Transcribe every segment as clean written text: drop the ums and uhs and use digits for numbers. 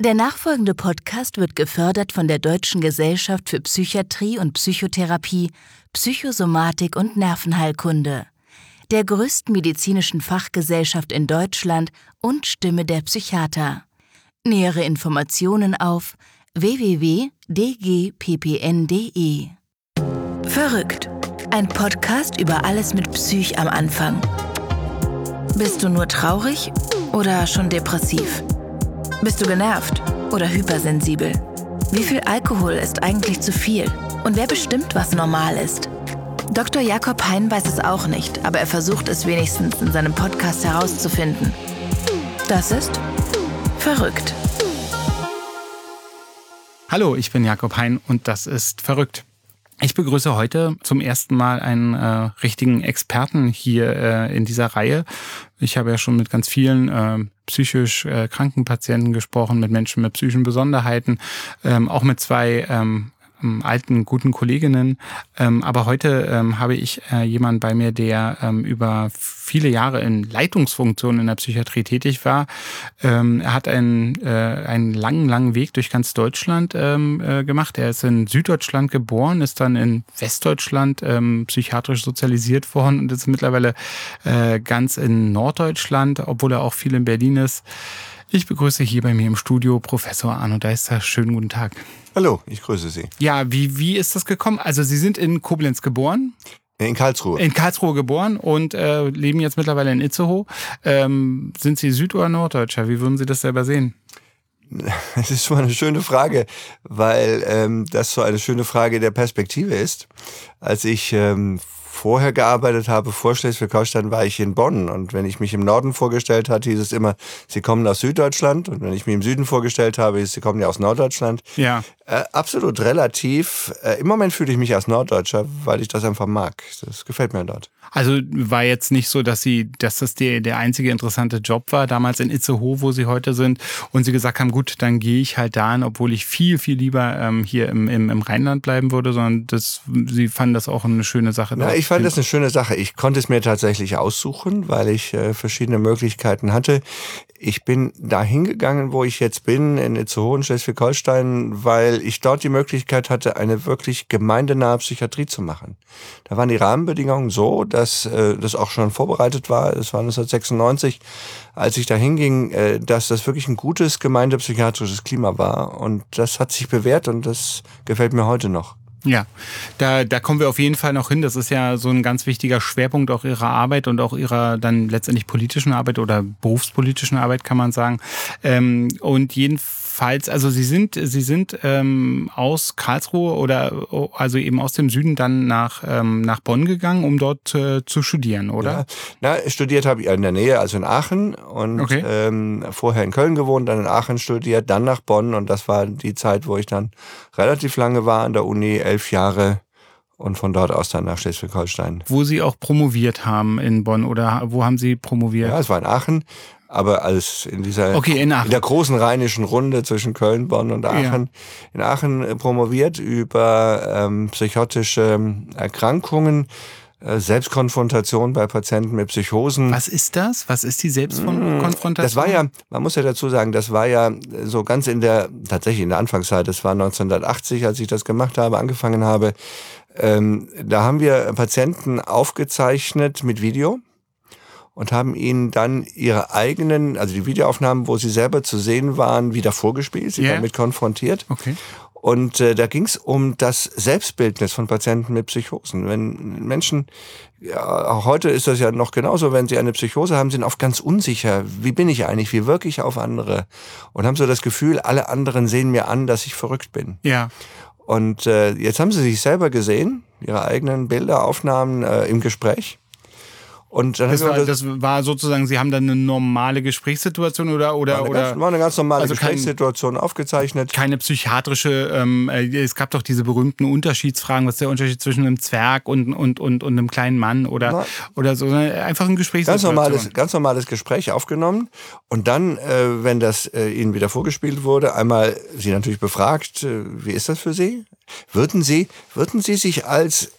Der nachfolgende Podcast wird gefördert von der Deutschen Gesellschaft für Psychiatrie und Psychotherapie, Psychosomatik und Nervenheilkunde, der größten medizinischen Fachgesellschaft in Deutschland und Stimme der Psychiater. Nähere Informationen auf www.dgppn.de. Verrückt. Ein Podcast über alles mit Psych am Anfang. Bist du nur traurig oder schon depressiv? Bist du genervt oder hypersensibel? Wie viel Alkohol ist eigentlich zu viel? Und wer bestimmt, was normal ist? Dr. Jakob Hein weiß es auch nicht, aber er versucht es wenigstens in seinem Podcast herauszufinden. Das ist Verrückt. Hallo, ich bin Jakob Hein und das ist Verrückt. Ich begrüße heute zum ersten Mal einen richtigen Experten hier in dieser Reihe. Ich habe ja schon mit ganz vielen psychisch kranken Patienten gesprochen, mit Menschen mit psychischen Besonderheiten, auch mit zwei alten, guten Kolleginnen. Aber heute habe ich jemanden bei mir, der über viele Jahre in Leitungsfunktionen in der Psychiatrie tätig war. Er hat einen langen Weg durch ganz Deutschland gemacht. Er ist in Süddeutschland geboren, ist dann in Westdeutschland psychiatrisch sozialisiert worden und ist mittlerweile ganz in Norddeutschland, obwohl er auch viel in Berlin ist. Ich begrüße hier bei mir im Studio Professor Arno Deister. Schönen guten Tag. Hallo, ich grüße Sie. Ja, wie ist das gekommen? Also Sie sind in Koblenz geboren? In Karlsruhe. In Karlsruhe geboren und leben jetzt mittlerweile in Itzehoe. Sind Sie Süd- oder Norddeutscher? Wie würden Sie das selber sehen? Das ist schon eine schöne Frage, weil das so eine schöne Frage der Perspektive ist. Als ich vorher gearbeitet habe, vor Schleswig-Holstein, war ich in Bonn. Und wenn ich mich im Norden vorgestellt hatte, hieß es immer, Sie kommen aus Süddeutschland. Und wenn ich mich im Süden vorgestellt habe, hieß es, Sie kommen ja aus Norddeutschland. Ja. Absolut relativ. Im Moment fühle ich mich als Norddeutscher, weil ich das einfach mag. Das gefällt mir dort. Also war jetzt nicht so, dass das der einzige interessante Job war, damals in Itzehoe, wo Sie heute sind, und Sie gesagt haben, gut, dann gehe ich halt dahin, obwohl ich viel, viel lieber hier im Rheinland bleiben würde, sondern Sie fanden das auch eine schöne Sache. Ja, ich fand das eine schöne Sache. Ich konnte es mir tatsächlich aussuchen, weil ich verschiedene Möglichkeiten hatte. Ich bin da hingegangen, wo ich jetzt bin, in Itzehoe in Schleswig-Holstein, weil ich dort die Möglichkeit hatte, eine wirklich gemeindenahe Psychiatrie zu machen. Da waren die Rahmenbedingungen so, dass das auch schon vorbereitet war. Das war 1996, als ich da hinging, dass das wirklich ein gutes gemeindepsychiatrisches Klima war. Und das hat sich bewährt und das gefällt mir heute noch. Ja, da kommen wir auf jeden Fall noch hin. Das ist ja so ein ganz wichtiger Schwerpunkt auch Ihrer Arbeit und auch Ihrer dann letztendlich politischen Arbeit oder berufspolitischen Arbeit, kann man sagen. Und jedenfalls, also Sie sind aus Karlsruhe oder also eben aus dem Süden dann nach Bonn gegangen, um dort zu studieren, oder? Ja. Studiert habe ich in der Nähe, also in Aachen und okay. Vorher in Köln gewohnt, dann in Aachen studiert, dann nach Bonn und das war die Zeit, wo ich dann relativ lange war an der Uni, 11 Jahre und von dort aus dann nach Schleswig-Holstein. Wo Sie auch promoviert haben in Bonn oder wo haben Sie promoviert? Ja, es war in Aachen, aber alles in der großen rheinischen Runde zwischen Köln, Bonn und Aachen. Ja. In Aachen promoviert über psychotische Erkrankungen, Selbstkonfrontation bei Patienten mit Psychosen. Was ist das? Was ist die Selbstkonfrontation? Das war ja, man muss ja dazu sagen, das war ja so ganz tatsächlich in der Anfangszeit, das war 1980, als ich das gemacht habe, angefangen habe. Da haben wir Patienten aufgezeichnet mit Video und haben ihnen dann ihre eigenen, also die Videoaufnahmen, wo sie selber zu sehen waren, wieder vorgespielt, sie damit konfrontiert. Okay. Und da ging es um das Selbstbildnis von Patienten mit Psychosen. Wenn Menschen, ja, auch heute ist das ja noch genauso, wenn sie eine Psychose haben, sind oft ganz unsicher. Wie bin ich eigentlich? Wie wirke ich auf andere? Und haben so das Gefühl, alle anderen sehen mir an, dass ich verrückt bin. Ja. Und jetzt haben sie sich selber gesehen, ihre eigenen Bilder, Aufnahmen im Gespräch. Und dann das war sozusagen, Sie haben dann eine normale Gesprächssituation oder war eine ganz normale Gesprächssituation aufgezeichnet. Keine psychiatrische, es gab doch diese berühmten Unterschiedsfragen, was ist der Unterschied zwischen einem Zwerg und einem kleinen Mann oder so, einfach ein Gesprächssituation. Ganz normales Gespräch aufgenommen und dann, wenn das Ihnen wieder vorgespielt wurde, einmal Sie natürlich befragt, wie ist das für Sie? Würden Sie sich als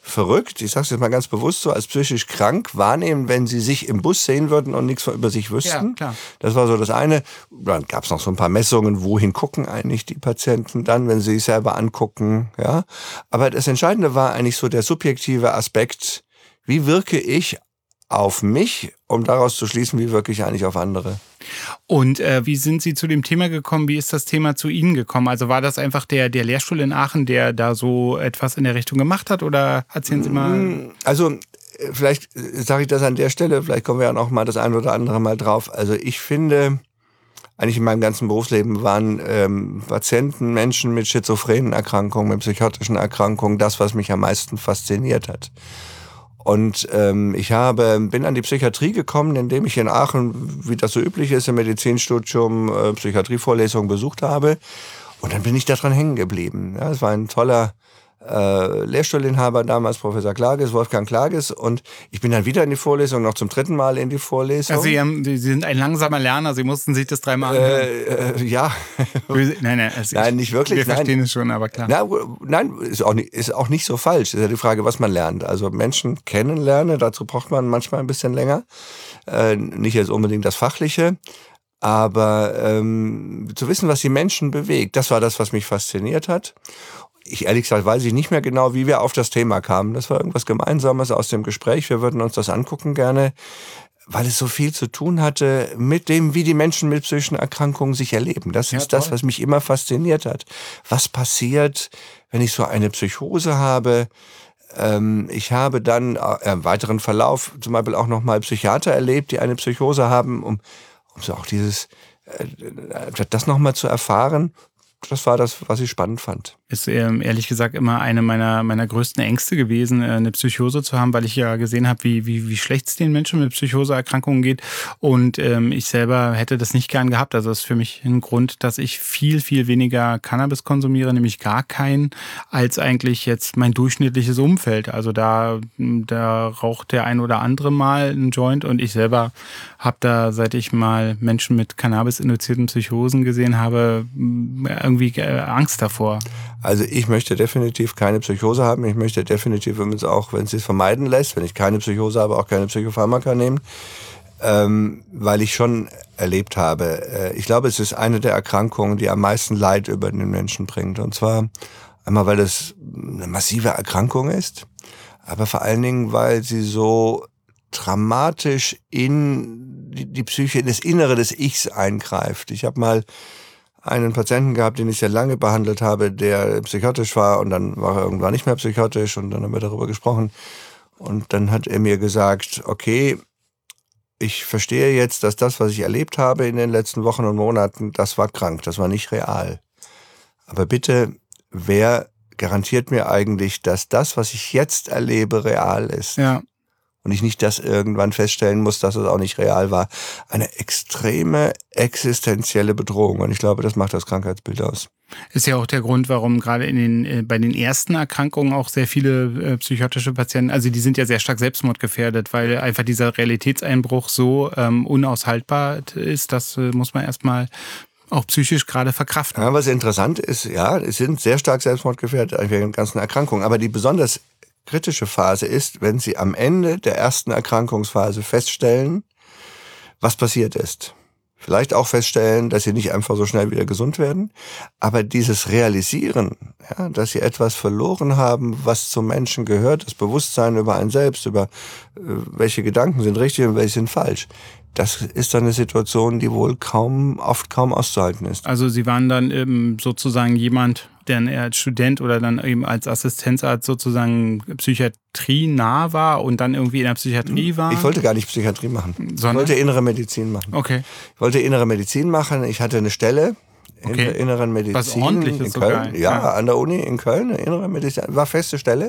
verrückt, ich sage es jetzt mal ganz bewusst so, als psychisch krank wahrnehmen, wenn sie sich im Bus sehen würden und nichts über sich wüssten. Ja, klar. Das war so das eine. Dann gab es noch so ein paar Messungen, wohin gucken eigentlich die Patienten dann, wenn sie sich selber angucken. Ja? Aber das Entscheidende war eigentlich so der subjektive Aspekt, wie wirke ich auf mich, um daraus zu schließen, wie wirke ich eigentlich auf andere. Und wie sind Sie zu dem Thema gekommen? Wie ist das Thema zu Ihnen gekommen? Also war das einfach der Lehrstuhl in Aachen, der da so etwas in der Richtung gemacht hat? Oder erzählen Sie mal? Also vielleicht sage ich das an der Stelle, vielleicht kommen wir ja noch mal das ein oder andere Mal drauf. Also ich finde, eigentlich in meinem ganzen Berufsleben waren Patienten, Menschen mit schizophrenen Erkrankungen, mit psychotischen Erkrankungen das, was mich am meisten fasziniert hat. Und ich bin an die Psychiatrie gekommen, indem ich in Aachen, wie das so üblich ist, im Medizinstudium Psychiatrievorlesungen besucht habe. Und dann bin ich daran hängen geblieben. Ja, es war ein toller Lehrstuhlinhaber damals, Professor Klages, Wolfgang Klages. Und ich bin dann wieder in die Vorlesung, noch zum 3. Mal in die Vorlesung. Also Sie sind ein langsamer Lerner, Sie mussten sich das 3 Mal anhören. Ja. Nein, nicht wirklich. Wir verstehen es schon, aber klar. Nein, ist auch nicht so falsch. Ist ja die Frage, was man lernt. Also Menschen kennenlernen, dazu braucht man manchmal ein bisschen länger. Nicht jetzt unbedingt das Fachliche. Aber zu wissen, was die Menschen bewegt, das war das, was mich fasziniert hat. Ich ehrlich gesagt weiß ich nicht mehr genau, wie wir auf das Thema kamen. Das war irgendwas Gemeinsames aus dem Gespräch. Wir würden uns das angucken gerne, weil es so viel zu tun hatte mit dem, wie die Menschen mit psychischen Erkrankungen sich erleben. Das ist das, was mich immer fasziniert hat. Was passiert, wenn ich so eine Psychose habe? Ich habe dann im weiteren Verlauf zum Beispiel auch nochmal Psychiater erlebt, die eine Psychose haben, um so auch das nochmal zu erfahren. Das war das, was ich spannend fand. Ist ehrlich gesagt immer eine meiner größten Ängste gewesen, eine Psychose zu haben, weil ich ja gesehen habe, wie schlecht es den Menschen mit Psychoseerkrankungen geht. Und ich selber hätte das nicht gern gehabt. Also das ist für mich ein Grund, dass ich viel, viel weniger Cannabis konsumiere, nämlich gar keinen, als eigentlich jetzt mein durchschnittliches Umfeld. Also da raucht der ein oder andere mal einen Joint und ich selber habe da, seit ich mal Menschen mit Cannabis-induzierten Psychosen gesehen habe, irgendwie Angst davor. Also ich möchte definitiv keine Psychose haben. Ich möchte definitiv übrigens auch, wenn es sich vermeiden lässt, wenn ich keine Psychose habe, auch keine Psychopharmaka nehmen, weil ich schon erlebt habe. Ich glaube, es ist eine der Erkrankungen, die am meisten Leid über den Menschen bringt. Und zwar einmal, weil es eine massive Erkrankung ist, aber vor allen Dingen, weil sie so dramatisch in die Psyche, in das Innere des Ichs eingreift. Ich habe mal einen Patienten gehabt, den ich sehr lange behandelt habe, der psychotisch war und dann war er irgendwann nicht mehr psychotisch und dann haben wir darüber gesprochen und dann hat er mir gesagt, okay, ich verstehe jetzt, dass das, was ich erlebt habe in den letzten Wochen und Monaten, das war krank, das war nicht real. Aber bitte, wer garantiert mir eigentlich, dass das, was ich jetzt erlebe, real ist? Ja. Und ich nicht das irgendwann feststellen muss, dass es auch nicht real war. Eine extreme existenzielle Bedrohung. Und ich glaube, das macht das Krankheitsbild aus. Ist ja auch der Grund, warum gerade bei den ersten Erkrankungen auch sehr viele psychotische Patienten, also die sind ja sehr stark selbstmordgefährdet, weil einfach dieser Realitätseinbruch so unaushaltbar ist, das muss man erstmal auch psychisch gerade verkraften. Ja, was interessant ist, ja, es sind sehr stark selbstmordgefährdet wegen der ganzen Erkrankungen. Aber die besonders kritische Phase ist, wenn Sie am Ende der ersten Erkrankungsphase feststellen, was passiert ist. Vielleicht auch feststellen, dass Sie nicht einfach so schnell wieder gesund werden, aber dieses Realisieren, ja, dass Sie etwas verloren haben, was zum Menschen gehört, das Bewusstsein über einen selbst, über welche Gedanken sind richtig und welche sind falsch, das ist dann eine Situation, die wohl oft kaum auszuhalten ist. Also Sie waren dann sozusagen jemand, der als Student oder dann eben als Assistenzarzt sozusagen psychiatrie-nah war und dann irgendwie in der Psychiatrie war? Ich wollte gar nicht Psychiatrie machen. Ich wollte innere Medizin machen. Okay. Ich wollte innere Medizin machen. Ich hatte eine Stelle in der inneren Medizin. Was ordentliches in Köln. Sogar. Ja, an der Uni in Köln, eine innere Medizin. War feste Stelle.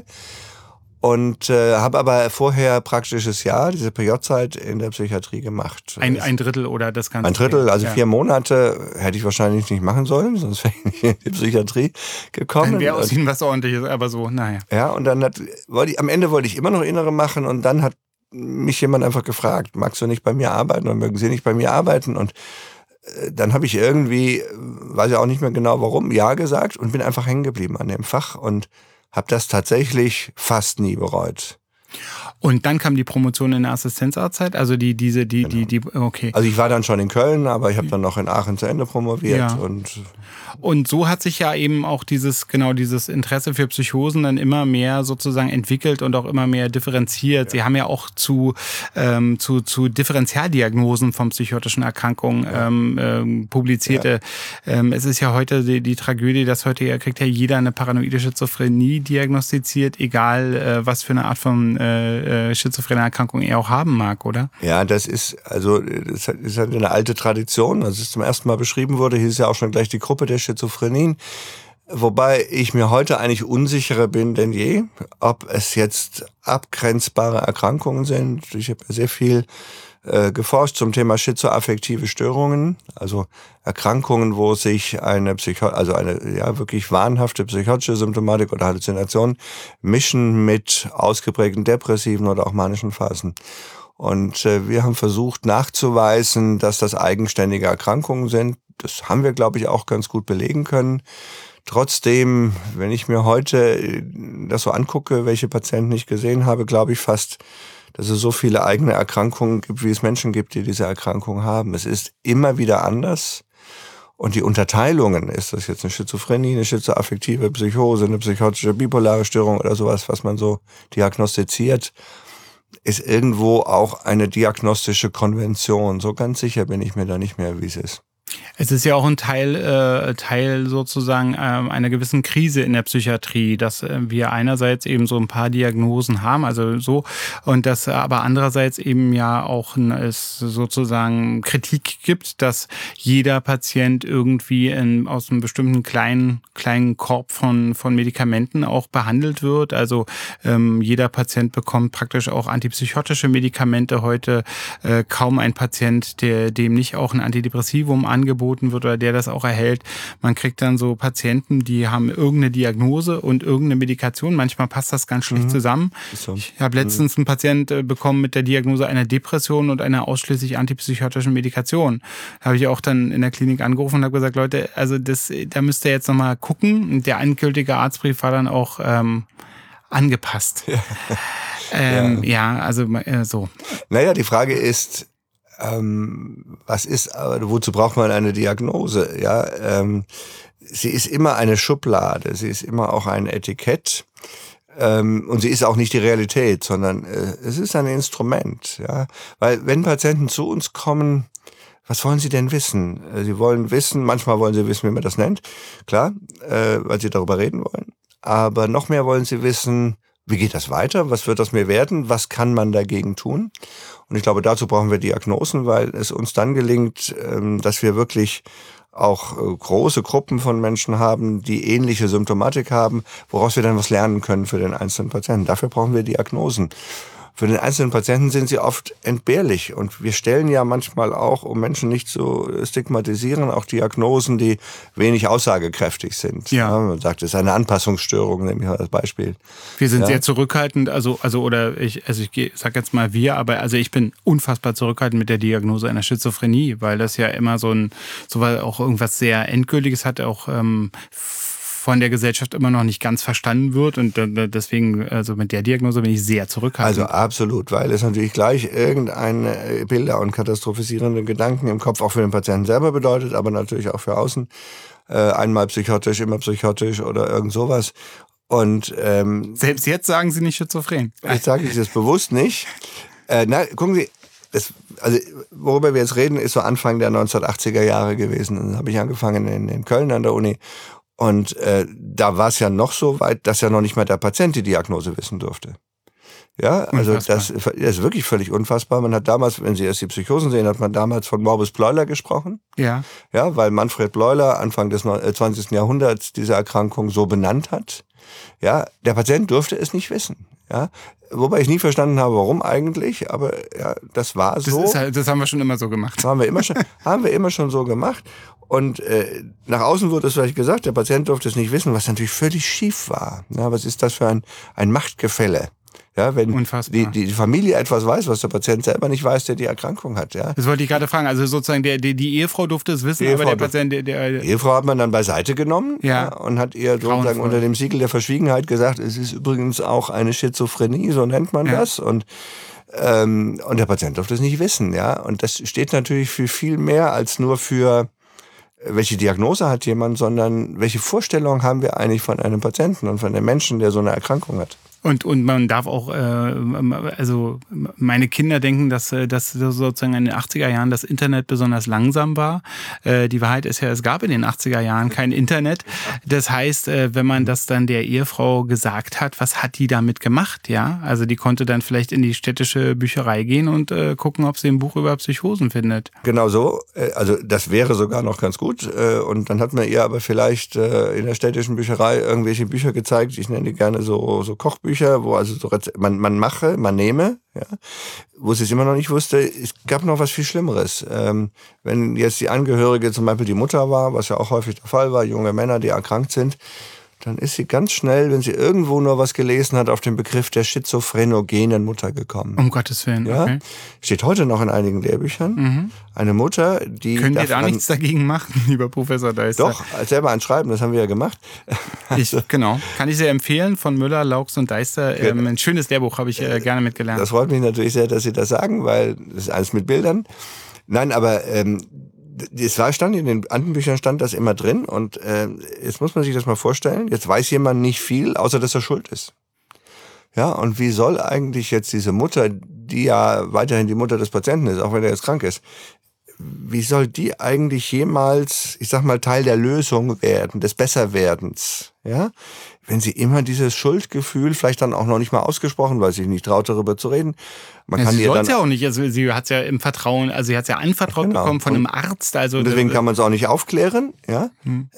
Und habe aber vorher praktisches Jahr, diese PJ-Zeit in der Psychiatrie gemacht. Ein Drittel oder das Ganze? Ein Drittel, also 4 Monate hätte ich wahrscheinlich nicht machen sollen, sonst wäre ich nicht in die Psychiatrie gekommen. Dann wäre aus Ihnen was Ordentliches, aber so, naja. Ja, und dann am Ende wollte ich immer noch Innere machen und dann hat mich jemand einfach gefragt, magst du nicht bei mir arbeiten oder mögen Sie nicht bei mir arbeiten? Und dann habe ich irgendwie, weiß ja auch nicht mehr genau warum, ja gesagt und bin einfach hängen geblieben an dem Fach und habe das tatsächlich fast nie bereut. Und dann kam die Promotion in der Assistenzarztzeit, also okay. Also ich war dann schon in Köln, aber ich habe dann noch in Aachen zu Ende promoviert. Ja. Und so hat sich ja eben auch dieses Interesse für Psychosen dann immer mehr sozusagen entwickelt und auch immer mehr differenziert. Ja. Sie haben ja auch zu Differentialdiagnosen von psychotischen Erkrankungen publiziert. Ja. Es ist ja heute die Tragödie, dass heute kriegt ja jeder eine paranoide Schizophrenie diagnostiziert, egal was für eine Art von schizophrene Erkrankung er auch haben mag, oder? Ja, das ist halt eine alte Tradition. Als es zum ersten Mal beschrieben wurde, hieß es ja auch schon gleich die Gruppe der Schizophrenien. Wobei ich mir heute eigentlich unsicherer bin denn je, ob es jetzt abgrenzbare Erkrankungen sind. Ich habe sehr viel geforscht zum Thema schizoaffektive Störungen, also Erkrankungen, wo sich eine wirklich wahnhafte psychotische Symptomatik oder Halluzination mischen mit ausgeprägten depressiven oder auch manischen Phasen. Und wir haben versucht nachzuweisen, dass das eigenständige Erkrankungen sind. Das haben wir, glaube ich, auch ganz gut belegen können. Trotzdem, wenn ich mir heute das so angucke, welche Patienten ich gesehen habe, glaube ich fast, dass es so viele eigene Erkrankungen gibt, wie es Menschen gibt, die diese Erkrankung haben. Es ist immer wieder anders. Und die Unterteilungen, ist das jetzt eine Schizophrenie, eine schizoaffektive Psychose, eine psychotische bipolare Störung oder sowas, was man so diagnostiziert, ist irgendwo auch eine diagnostische Konvention. So ganz sicher bin ich mir da nicht mehr, wie es ist. Es ist ja auch ein Teil sozusagen einer gewissen Krise in der Psychiatrie, dass wir einerseits eben so ein paar Diagnosen haben, also so, und dass aber andererseits eben ja auch es sozusagen Kritik gibt, dass jeder Patient irgendwie aus einem bestimmten kleinen Korb von Medikamenten auch behandelt wird. Also jeder Patient bekommt praktisch auch antipsychotische Medikamente heute. Kaum ein Patient, dem nicht auch ein Antidepressivum angeboten wird oder der das auch erhält. Man kriegt dann so Patienten, die haben irgendeine Diagnose und irgendeine Medikation. Manchmal passt das ganz schlecht zusammen. So. Ich habe letztens einen Patienten bekommen mit der Diagnose einer Depression und einer ausschließlich antipsychotischen Medikation. Da habe ich auch dann in der Klinik angerufen und habe gesagt, Leute, also da müsst ihr jetzt nochmal gucken. Und der endgültige Arztbrief war dann auch angepasst. Ja. So. Naja, die Frage ist, wozu braucht man eine Diagnose? Ja, sie ist immer eine Schublade, sie ist immer auch ein Etikett, und sie ist auch nicht die Realität, sondern es ist ein Instrument. Ja, weil wenn Patienten zu uns kommen, was wollen sie denn wissen? Sie wollen wissen, manchmal wollen sie wissen, wie man das nennt, klar, weil sie darüber reden wollen. Aber noch mehr wollen sie wissen, wie geht das weiter? Was wird aus mir werden? Was kann man dagegen tun? Und ich glaube, dazu brauchen wir Diagnosen, weil es uns dann gelingt, dass wir wirklich auch große Gruppen von Menschen haben, die ähnliche Symptomatik haben, woraus wir dann was lernen können für den einzelnen Patienten. Dafür brauchen wir Diagnosen. Für den einzelnen Patienten sind sie oft entbehrlich. Und wir stellen ja manchmal auch, um Menschen nicht zu stigmatisieren, auch Diagnosen, die wenig aussagekräftig sind. Ja. Man sagt, es ist eine Anpassungsstörung, nehme ich mal als Beispiel. Wir sind sehr zurückhaltend, ich sag jetzt mal wir, aber also ich bin unfassbar zurückhaltend mit der Diagnose einer Schizophrenie, weil das ja immer so auch irgendwas sehr Endgültiges hat, auch von der Gesellschaft immer noch nicht ganz verstanden wird, und deswegen, also mit der Diagnose bin ich sehr zurückhaltend. Also absolut, weil es natürlich gleich irgendeine Bilder und katastrophisierende Gedanken im Kopf auch für den Patienten selber bedeutet, aber natürlich auch für außen. Einmal psychotisch, immer psychotisch oder irgend sowas. Und selbst jetzt sagen Sie nicht schizophren. Ich sage das bewusst nicht. Gucken Sie, worüber wir jetzt reden, ist so Anfang der 1980er Jahre gewesen. Dann habe ich angefangen in Köln an der Uni. Und da war es ja noch so weit, dass ja noch nicht mal der Patient die Diagnose wissen durfte. Ja, also unfassbar. Das ist wirklich völlig unfassbar. Man hat damals, wenn Sie erst die Psychosen sehen, hat man damals von Morbus Bleuler gesprochen. Ja. Ja, weil Manfred Bleuler Anfang des 20. Jahrhunderts diese Erkrankung so benannt hat. Ja, der Patient durfte es nicht wissen. Ja, wobei ich nie verstanden habe, warum eigentlich, aber ja, das war so. Das haben wir schon immer so gemacht. Haben wir immer schon so gemacht. Und nach außen wurde es vielleicht gesagt, der Patient durfte es nicht wissen, was natürlich völlig schief war. Ja, was ist das für ein Machtgefälle? Ja, wenn Unfassbar. die Familie etwas weiß, was der Patient selber nicht weiß, der die Erkrankung hat. Ja. Das wollte ich gerade fragen. Also sozusagen die Ehefrau durfte es wissen, aber der Patient... Die Ehefrau hat man dann beiseite genommen und hat ihr sozusagen unter dem Siegel der Verschwiegenheit gesagt, es ist übrigens auch eine Schizophrenie, so nennt man das. Und der Patient durfte es nicht wissen. Ja. Und das steht natürlich für viel mehr als nur für... welche Diagnose hat jemand, sondern welche Vorstellung haben wir eigentlich von einem Patienten und von dem Menschen, der so eine Erkrankung hat. Und man darf auch, also meine Kinder denken, dass sozusagen in den 80er Jahren das Internet besonders langsam war. Die Wahrheit ist ja, es gab in den 80er Jahren kein Internet. Das heißt, wenn man das dann der Ehefrau gesagt hat, was hat die damit gemacht? Ja, also die konnte dann vielleicht in die städtische Bücherei gehen und gucken, ob sie ein Buch über Psychosen findet. Genau so. Also das wäre sogar noch ganz gut. Und dann hat man ihr aber vielleicht in der städtischen Bücherei irgendwelche Bücher gezeigt. Ich nenne die gerne so Kochbücher, wo also so man nehme, ja, wo sie es immer noch nicht wusste. Es gab noch was viel Schlimmeres. Wenn jetzt die Angehörige zum Beispiel die Mutter war, was ja auch häufig der Fall war, junge Männer, die erkrankt sind, dann ist sie ganz schnell, wenn sie irgendwo nur was gelesen hat, auf den Begriff der schizophrenogenen Mutter gekommen. Um Gottes Willen, ja? Okay. Steht heute noch in einigen Lehrbüchern. Mhm. Eine Mutter, die... Können wir da nichts dagegen machen, lieber Professor Deister? Doch, selber anschreiben, das haben wir ja gemacht. Genau, kann ich sehr empfehlen, von Müller, Laux und Deister. Ein schönes Lehrbuch, habe ich gerne mitgelernt. Das freut mich natürlich sehr, dass Sie das sagen, weil das ist alles mit Bildern. Nein, aber... stand in den anderen Büchern stand das immer drin und jetzt muss man sich das mal vorstellen, jetzt weiß jemand nicht viel, außer dass er schuld ist. Ja, und wie soll eigentlich jetzt diese Mutter, die ja weiterhin die Mutter des Patienten ist, auch wenn er jetzt krank ist, wie soll die eigentlich jemals, ich sag mal, Teil der Lösung werden, des Besserwerdens, ja? Wenn sie immer dieses Schuldgefühl, vielleicht dann auch noch nicht mal ausgesprochen, weil sie sich nicht traut, darüber zu reden. Sie soll es ja auch nicht, also sie hat es ja im Vertrauen, also sie hat es ja anvertraut bekommen von einem Arzt. Also deswegen kann man es auch nicht aufklären, ja?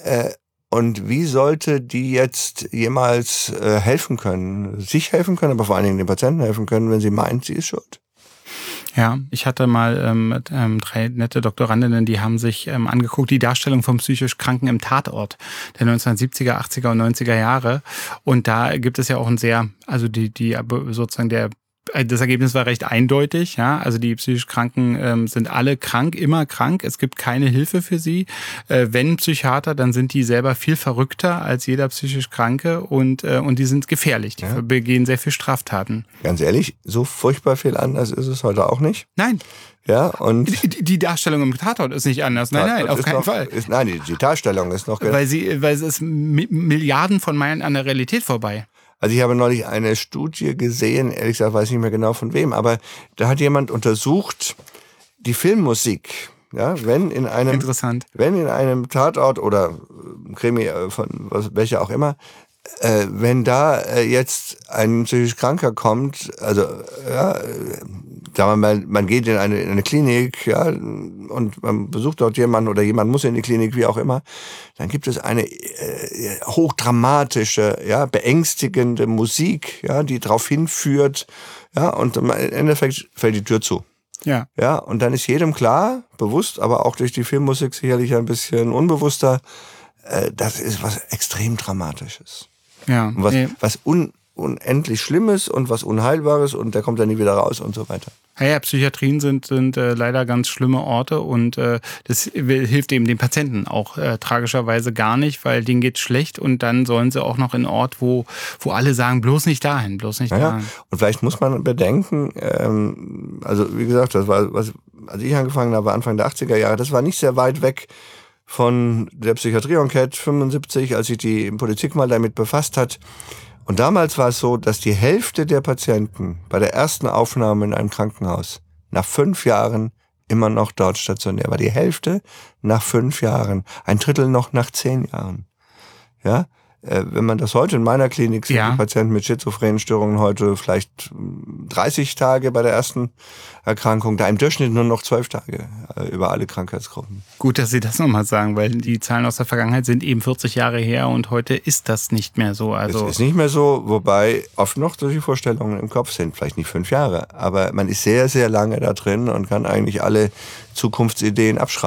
Und wie sollte die jetzt jemals helfen können, sich helfen können, aber vor allen Dingen den Patienten helfen können, wenn sie meint, sie ist schuld? Ja, ich hatte mal 3 nette Doktorandinnen, die haben sich angeguckt, die Darstellung von psychisch Kranken im Tatort der 1970er, 80er und 90er Jahre. Und da gibt es ja auch ein sehr, also sozusagen das Ergebnis war recht eindeutig, ja. Also die psychisch Kranken sind alle krank, immer krank. Es gibt keine Hilfe für sie. Wenn Psychiater, dann sind die selber viel verrückter als jeder psychisch Kranke und die sind gefährlich. Die begehen sehr viel Straftaten. Ganz ehrlich, so furchtbar viel anders ist es heute auch nicht. Nein. Ja, und die Darstellung im Tatort ist nicht anders. Nein, auf keinen Fall. Die Darstellung ist noch... Weil es ist Milliarden von Meilen an der Realität vorbei. Also ich habe neulich eine Studie gesehen, ehrlich gesagt weiß ich nicht mehr genau von wem, aber da hat jemand untersucht, die Filmmusik, ja, wenn in einem Tatort oder Krimi von welcher auch immer, wenn da jetzt ein psychisch Kranker kommt, also ja, sagen wir mal, man geht in eine Klinik, ja, und man besucht dort jemanden oder jemand muss in die Klinik, wie auch immer, dann gibt es eine hochdramatische, ja, beängstigende Musik, ja, die darauf hinführt, ja, und im Endeffekt fällt die Tür zu. Ja. Ja, und dann ist jedem klar, bewusst, aber auch durch die Filmmusik sicherlich ein bisschen unbewusster, das ist was extrem Dramatisches. Ja. Was unendlich Schlimmes und was Unheilbares und der kommt dann nie wieder raus und so weiter. Ja, Psychiatrien sind leider ganz schlimme Orte und das hilft eben den Patienten auch tragischerweise gar nicht, weil denen geht's schlecht und dann sollen sie auch noch in einen Ort, wo alle sagen, bloß nicht dahin. Und vielleicht muss man bedenken, also wie gesagt, das war, als ich angefangen habe, Anfang der 80er Jahre, das war nicht sehr weit weg von der Psychiatrie-Enquete 75, als sich die Politik mal damit befasst hat. Und damals war es so, dass die Hälfte der Patienten bei der ersten Aufnahme in einem Krankenhaus nach 5 Jahren immer noch dort stationär war. Die Hälfte nach 5 Jahren, ein Drittel noch nach 10 Jahren. Ja, wenn man das heute in meiner Klinik sieht, die Patienten mit schizophrenen Störungen heute vielleicht 30 Tage bei der ersten Erkrankung, da im Durchschnitt nur noch 12 Tage über alle Krankheitsgruppen. Gut, dass Sie das nochmal sagen, weil die Zahlen aus der Vergangenheit sind eben 40 Jahre her und heute ist das nicht mehr so. Also es ist nicht mehr so, wobei oft noch solche Vorstellungen im Kopf sind, vielleicht nicht 5 Jahre, aber man ist sehr, sehr lange da drin und kann eigentlich alle Zukunftsideen abschreiben.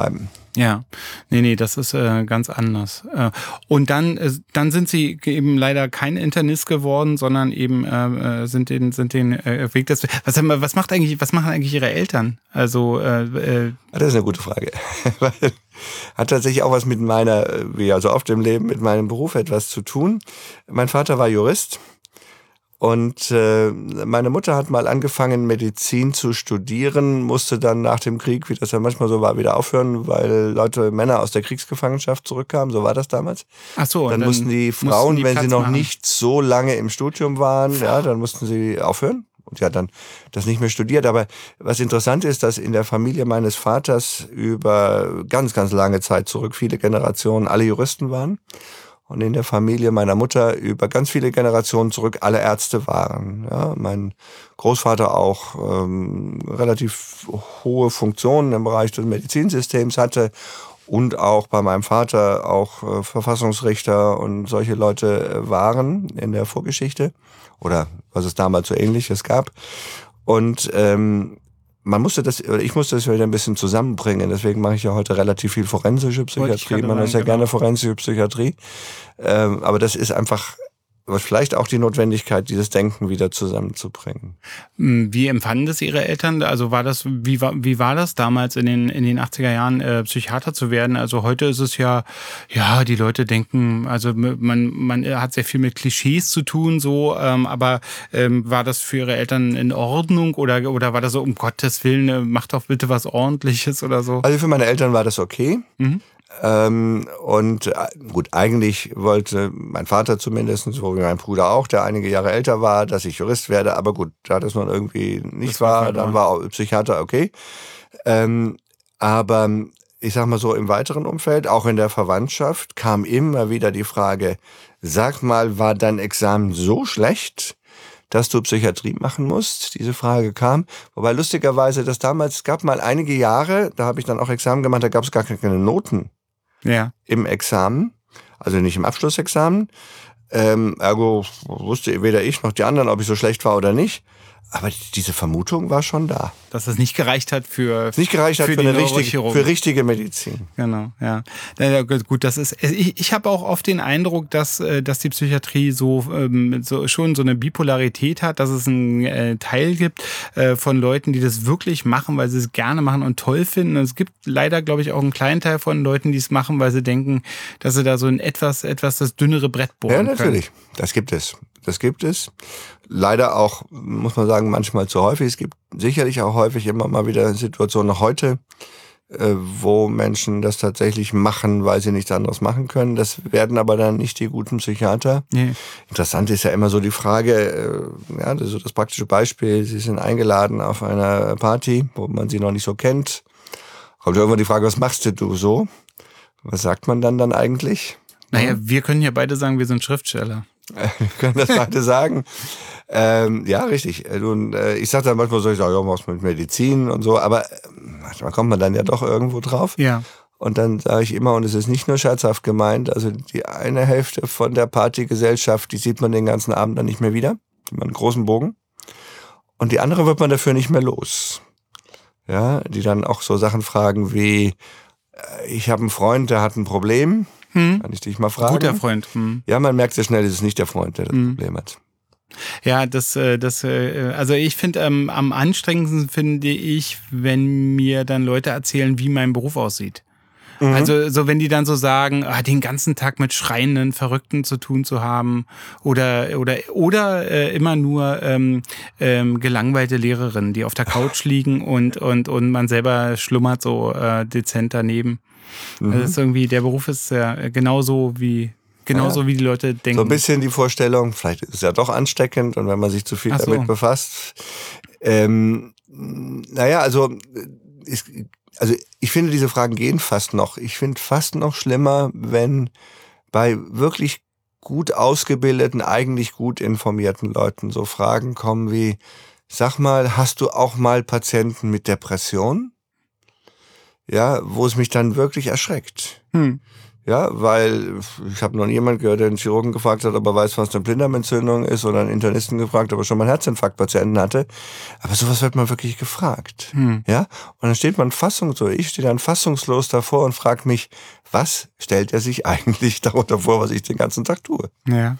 Ja, nee, das ist ganz anders. Und dann sind Sie eben leider kein Internist geworden, sondern eben sind den Weg des. Was machen eigentlich Ihre Eltern? Also das ist eine gute Frage. Hat tatsächlich auch was mit meiner, wie ja so oft im Leben, mit meinem Beruf etwas zu tun. Mein Vater war Jurist. Und meine Mutter hat mal angefangen, Medizin zu studieren, musste dann nach dem Krieg, wie das ja manchmal so war, wieder aufhören, weil Männer aus der Kriegsgefangenschaft zurückkamen, so war das damals. Ach so. Dann mussten die Frauen, wenn sie noch nicht so lange im Studium waren, ja, dann mussten sie aufhören. Und sie hat dann das nicht mehr studiert. Aber was interessant ist, dass in der Familie meines Vaters über ganz, ganz lange Zeit zurück viele Generationen alle Juristen waren. Und in der Familie meiner Mutter über ganz viele Generationen zurück alle Ärzte waren. Ja, mein Großvater auch relativ hohe Funktionen im Bereich des Medizinsystems hatte und auch bei meinem Vater auch Verfassungsrichter und solche Leute waren in der Vorgeschichte oder was es damals so Ähnliches gab. Und ich musste das wieder ein bisschen zusammenbringen. Deswegen mache ich ja heute relativ viel forensische Psychiatrie. Man ist ja gerne forensische Psychiatrie. Aber das ist einfach vielleicht auch die Notwendigkeit, dieses Denken wieder zusammenzubringen. Wie empfanden das Ihre Eltern? Also wie war das damals in den 80er Jahren, Psychiater zu werden? Also heute ist es ja, die Leute denken, also man hat sehr viel mit Klischees zu tun, so, aber war das für Ihre Eltern in Ordnung oder war das so, um Gottes Willen, mach doch bitte was Ordentliches oder so? Also für meine Eltern war das okay. Mhm. Und gut, eigentlich wollte mein Vater zumindest, so wie mein Bruder auch, der einige Jahre älter war, dass ich Jurist werde, aber gut, da das nun irgendwie nicht war, dann war auch Psychiater okay. Aber ich sag mal so, im weiteren Umfeld, auch in der Verwandtschaft, kam immer wieder die Frage, sag mal, war dein Examen so schlecht, dass du Psychiatrie machen musst? Diese Frage kam. Wobei lustigerweise, es gab mal einige Jahre, da habe ich dann auch Examen gemacht, da gab es gar keine Noten. Ja. Im Examen, also nicht im Abschlussexamen. Ergo wusste weder ich noch die anderen, ob ich so schlecht war oder nicht. Aber diese Vermutung war schon da. Dass es nicht gereicht hat für richtige Medizin. Genau, ja. Gut, das ist. Ich habe auch oft den Eindruck, dass die Psychiatrie so schon so eine Bipolarität hat, dass es einen Teil gibt von Leuten, die das wirklich machen, weil sie es gerne machen und toll finden. Und es gibt leider, glaube ich, auch einen kleinen Teil von Leuten, die es machen, weil sie denken, dass sie da so ein etwas das dünnere Brett bohren können. Ja, natürlich. Das gibt es. Leider auch, muss man sagen, manchmal zu häufig. Es gibt sicherlich auch häufig immer mal wieder Situationen noch heute, wo Menschen das tatsächlich machen, weil sie nichts anderes machen können. Das werden aber dann nicht die guten Psychiater. Nee. Interessant ist ja immer so die Frage, das ist so das praktische Beispiel, Sie sind eingeladen auf einer Party, wo man sie noch nicht so kennt. Kommt irgendwann die Frage, was machst du so? Was sagt man dann eigentlich? Naja, wir können ja beide sagen, wir sind Schriftsteller. Wir können das beide sagen. Ja, richtig. Ich sage dann manchmal so, was mit Medizin und so, aber manchmal kommt man dann ja doch irgendwo drauf. Ja. Und dann sage ich immer, und es ist nicht nur scherzhaft gemeint, also die eine Hälfte von der Partygesellschaft, die sieht man den ganzen Abend dann nicht mehr wieder. Die hat einen großen Bogen. Und die andere wird man dafür nicht mehr los. Ja, die dann auch so Sachen fragen wie, ich habe einen Freund, der hat ein Problem. Kann ich dich mal fragen? Guter Freund. Ja, man merkt sehr schnell, es ist nicht der Freund, der das Problem hat. Ja, also ich finde, am anstrengendsten finde ich, wenn mir dann Leute erzählen, wie mein Beruf aussieht. Mhm. Also so wenn die dann so sagen, den ganzen Tag mit schreienden Verrückten zu tun zu haben oder immer nur gelangweilte Lehrerinnen, die auf der Couch liegen und man selber schlummert so dezent daneben. Mhm. Das ist irgendwie, der Beruf ist ja genauso wie die Leute denken. So ein bisschen die Vorstellung, vielleicht ist es ja doch ansteckend und wenn man sich zu viel damit befasst. Ich finde, diese Fragen gehen fast noch. Ich finde fast noch schlimmer, wenn bei wirklich gut ausgebildeten, eigentlich gut informierten Leuten so Fragen kommen wie, sag mal, hast du auch mal Patienten mit Depression? Ja, wo es mich dann wirklich erschreckt. Ja, weil ich habe noch niemand gehört, der einen Chirurgen gefragt hat, ob er weiß, was eine Blinddarmentzündung ist, oder einen Internisten gefragt, ob er schon mal einen Herzinfarktpatienten hatte. Aber sowas wird man wirklich gefragt. Ja? Und dann steht man ich stehe dann fassungslos davor und frage mich, was stellt er sich eigentlich darunter vor, was ich den ganzen Tag tue? Ja.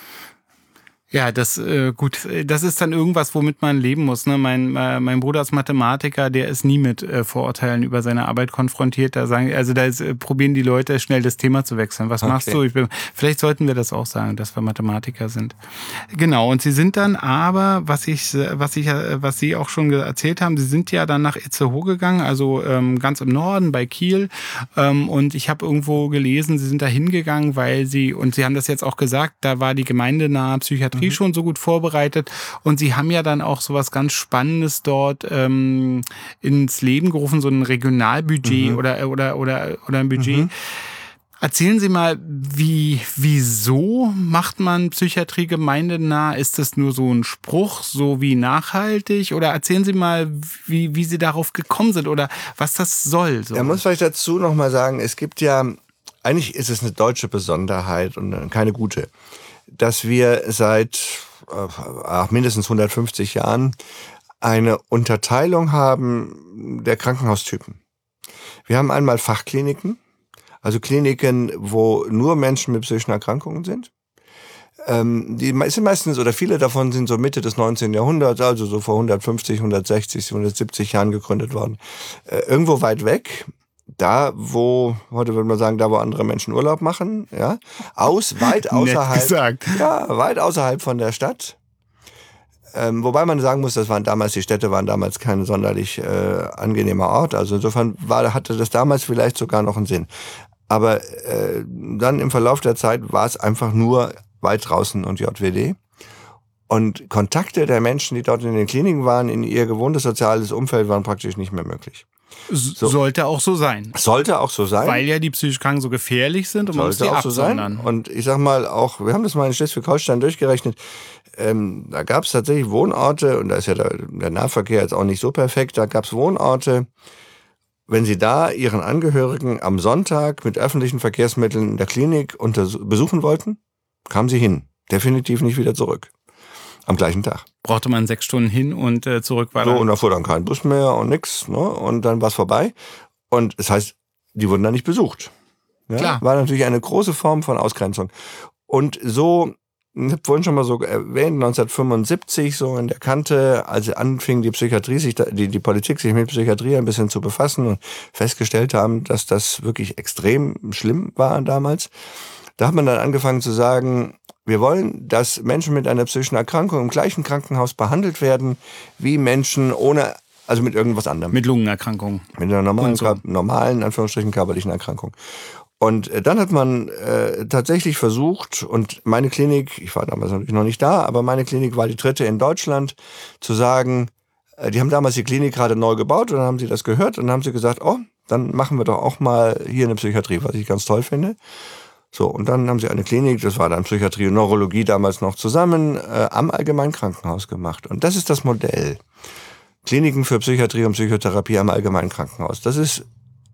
Ja, das ist dann irgendwas, womit man leben muss. Ne? Mein Bruder ist Mathematiker, der ist nie mit Vorurteilen über seine Arbeit konfrontiert. Probieren die Leute schnell das Thema zu wechseln. Was machst du? Vielleicht sollten wir das auch sagen, dass wir Mathematiker sind. Genau. Und sie sind dann aber, was Sie auch schon erzählt haben, sie sind ja dann nach Itzehoe gegangen, also ganz im Norden bei Kiel. Und ich habe irgendwo gelesen, sie sind da hingegangen, und Sie haben das jetzt auch gesagt, da war die gemeindenahe Psychiatrie schon so gut vorbereitet, und sie haben ja dann auch so was ganz Spannendes dort ins Leben gerufen, so ein Regionalbudget oder ein Budget. Erzählen Sie mal, wieso macht man Psychiatrie gemeindenah? Ist das nur so ein Spruch, so wie nachhaltig? Oder erzählen Sie mal, wie Sie darauf gekommen sind oder was das soll. So. Ja, muss vielleicht dazu noch mal sagen, es gibt ja, eigentlich ist es eine deutsche Besonderheit und keine gute, dass wir seit mindestens 150 Jahren eine Unterteilung haben der Krankenhaustypen. Wir haben einmal Fachkliniken, also Kliniken, wo nur Menschen mit psychischen Erkrankungen sind. Die sind meistens, oder viele davon sind so Mitte des 19. Jahrhunderts, also so vor 150, 160, 170 Jahren gegründet worden. Irgendwo weit weg. Da, wo andere Menschen Urlaub machen, ja, weit außerhalb von der Stadt. Wobei man sagen muss, die Städte waren damals kein sonderlich angenehmer Ort. Also insofern hatte das damals vielleicht sogar noch einen Sinn. Aber dann im Verlauf der Zeit war es einfach nur weit draußen und JWD. Und Kontakte der Menschen, die dort in den Kliniken waren, in ihr gewohntes soziales Umfeld, waren praktisch nicht mehr möglich. Sollte auch so sein. Sollte auch so sein. Weil ja die psychisch Kranken so gefährlich sind und man muss die absondern. Und ich sag mal auch, wir haben das mal in Schleswig-Holstein durchgerechnet, da gab es tatsächlich Wohnorte, und da ist ja der Nahverkehr jetzt auch nicht so perfekt, da gab es Wohnorte, wenn Sie da Ihren Angehörigen am Sonntag mit öffentlichen Verkehrsmitteln in der Klinik besuchen wollten, kamen Sie hin. Definitiv nicht wieder zurück. Am gleichen Tag. Brauchte man 6 Stunden hin und zurück war so, und da fuhr dann kein Bus mehr und nix, ne? Und dann war es vorbei. Und das heißt, die wurden dann nicht besucht. Ja? Klar. War natürlich eine große Form von Ausgrenzung. Und so, ich habe vorhin schon mal so erwähnt, 1975 so in der Kante, als anfing die Politik sich mit Psychiatrie ein bisschen zu befassen und festgestellt haben, dass das wirklich extrem schlimm war damals. Da hat man dann angefangen zu sagen, wir wollen, dass Menschen mit einer psychischen Erkrankung im gleichen Krankenhaus behandelt werden wie Menschen mit irgendwas anderem. Mit Lungenerkrankung. Mit einer normalen, Anführungsstrichen, körperlichen Erkrankung. Und dann hat man tatsächlich versucht, und meine Klinik, ich war damals natürlich noch nicht da, aber meine Klinik war die 3. in Deutschland, zu sagen, die haben damals die Klinik gerade neu gebaut, und dann haben sie das gehört und dann haben sie gesagt, dann machen wir doch auch mal hier eine Psychiatrie, was ich ganz toll finde. So, und dann haben sie eine Klinik, das war dann Psychiatrie und Neurologie damals noch zusammen, am Allgemeinkrankenhaus gemacht. Und das ist das Modell. Kliniken für Psychiatrie und Psychotherapie am Allgemeinkrankenhaus. Das ist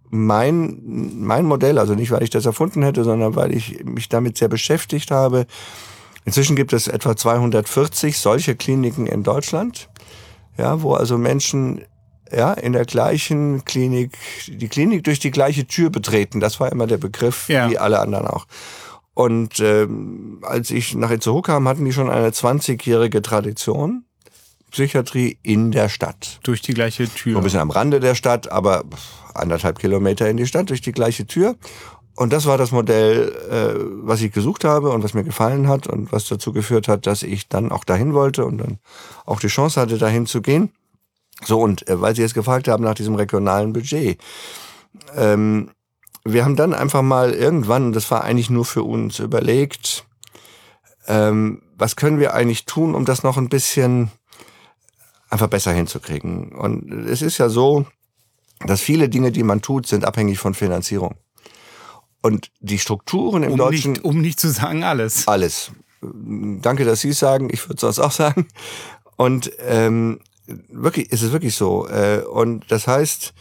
mein Modell, also nicht, weil ich das erfunden hätte, sondern weil ich mich damit sehr beschäftigt habe. Inzwischen gibt es etwa 240 solche Kliniken in Deutschland, ja, wo also Menschen in der gleichen Klinik, die Klinik durch die gleiche Tür betreten. Das war immer der Begriff, wie alle anderen auch. Und als ich nach Itzehoe kam, hatten die schon eine 20-jährige Tradition. Psychiatrie in der Stadt. Durch die gleiche Tür. Ein bisschen am Rande der Stadt, aber 1,5 Kilometer in die Stadt, durch die gleiche Tür. Und das war das Modell, was ich gesucht habe und was mir gefallen hat und was dazu geführt hat, dass ich dann auch dahin wollte und dann auch die Chance hatte, dahin zu gehen. So, und weil Sie jetzt gefragt haben nach diesem regionalen Budget. Wir haben dann einfach mal irgendwann, das war eigentlich nur für uns, überlegt, was können wir eigentlich tun, um das noch ein bisschen einfach besser hinzukriegen. Und es ist ja so, dass viele Dinge, die man tut, sind abhängig von Finanzierung. Und die Strukturen im Deutschen... Um nicht zu sagen alles. Alles. Danke, dass Sie es sagen. Ich würde es sonst auch sagen. Und es ist wirklich so. Und das heißt,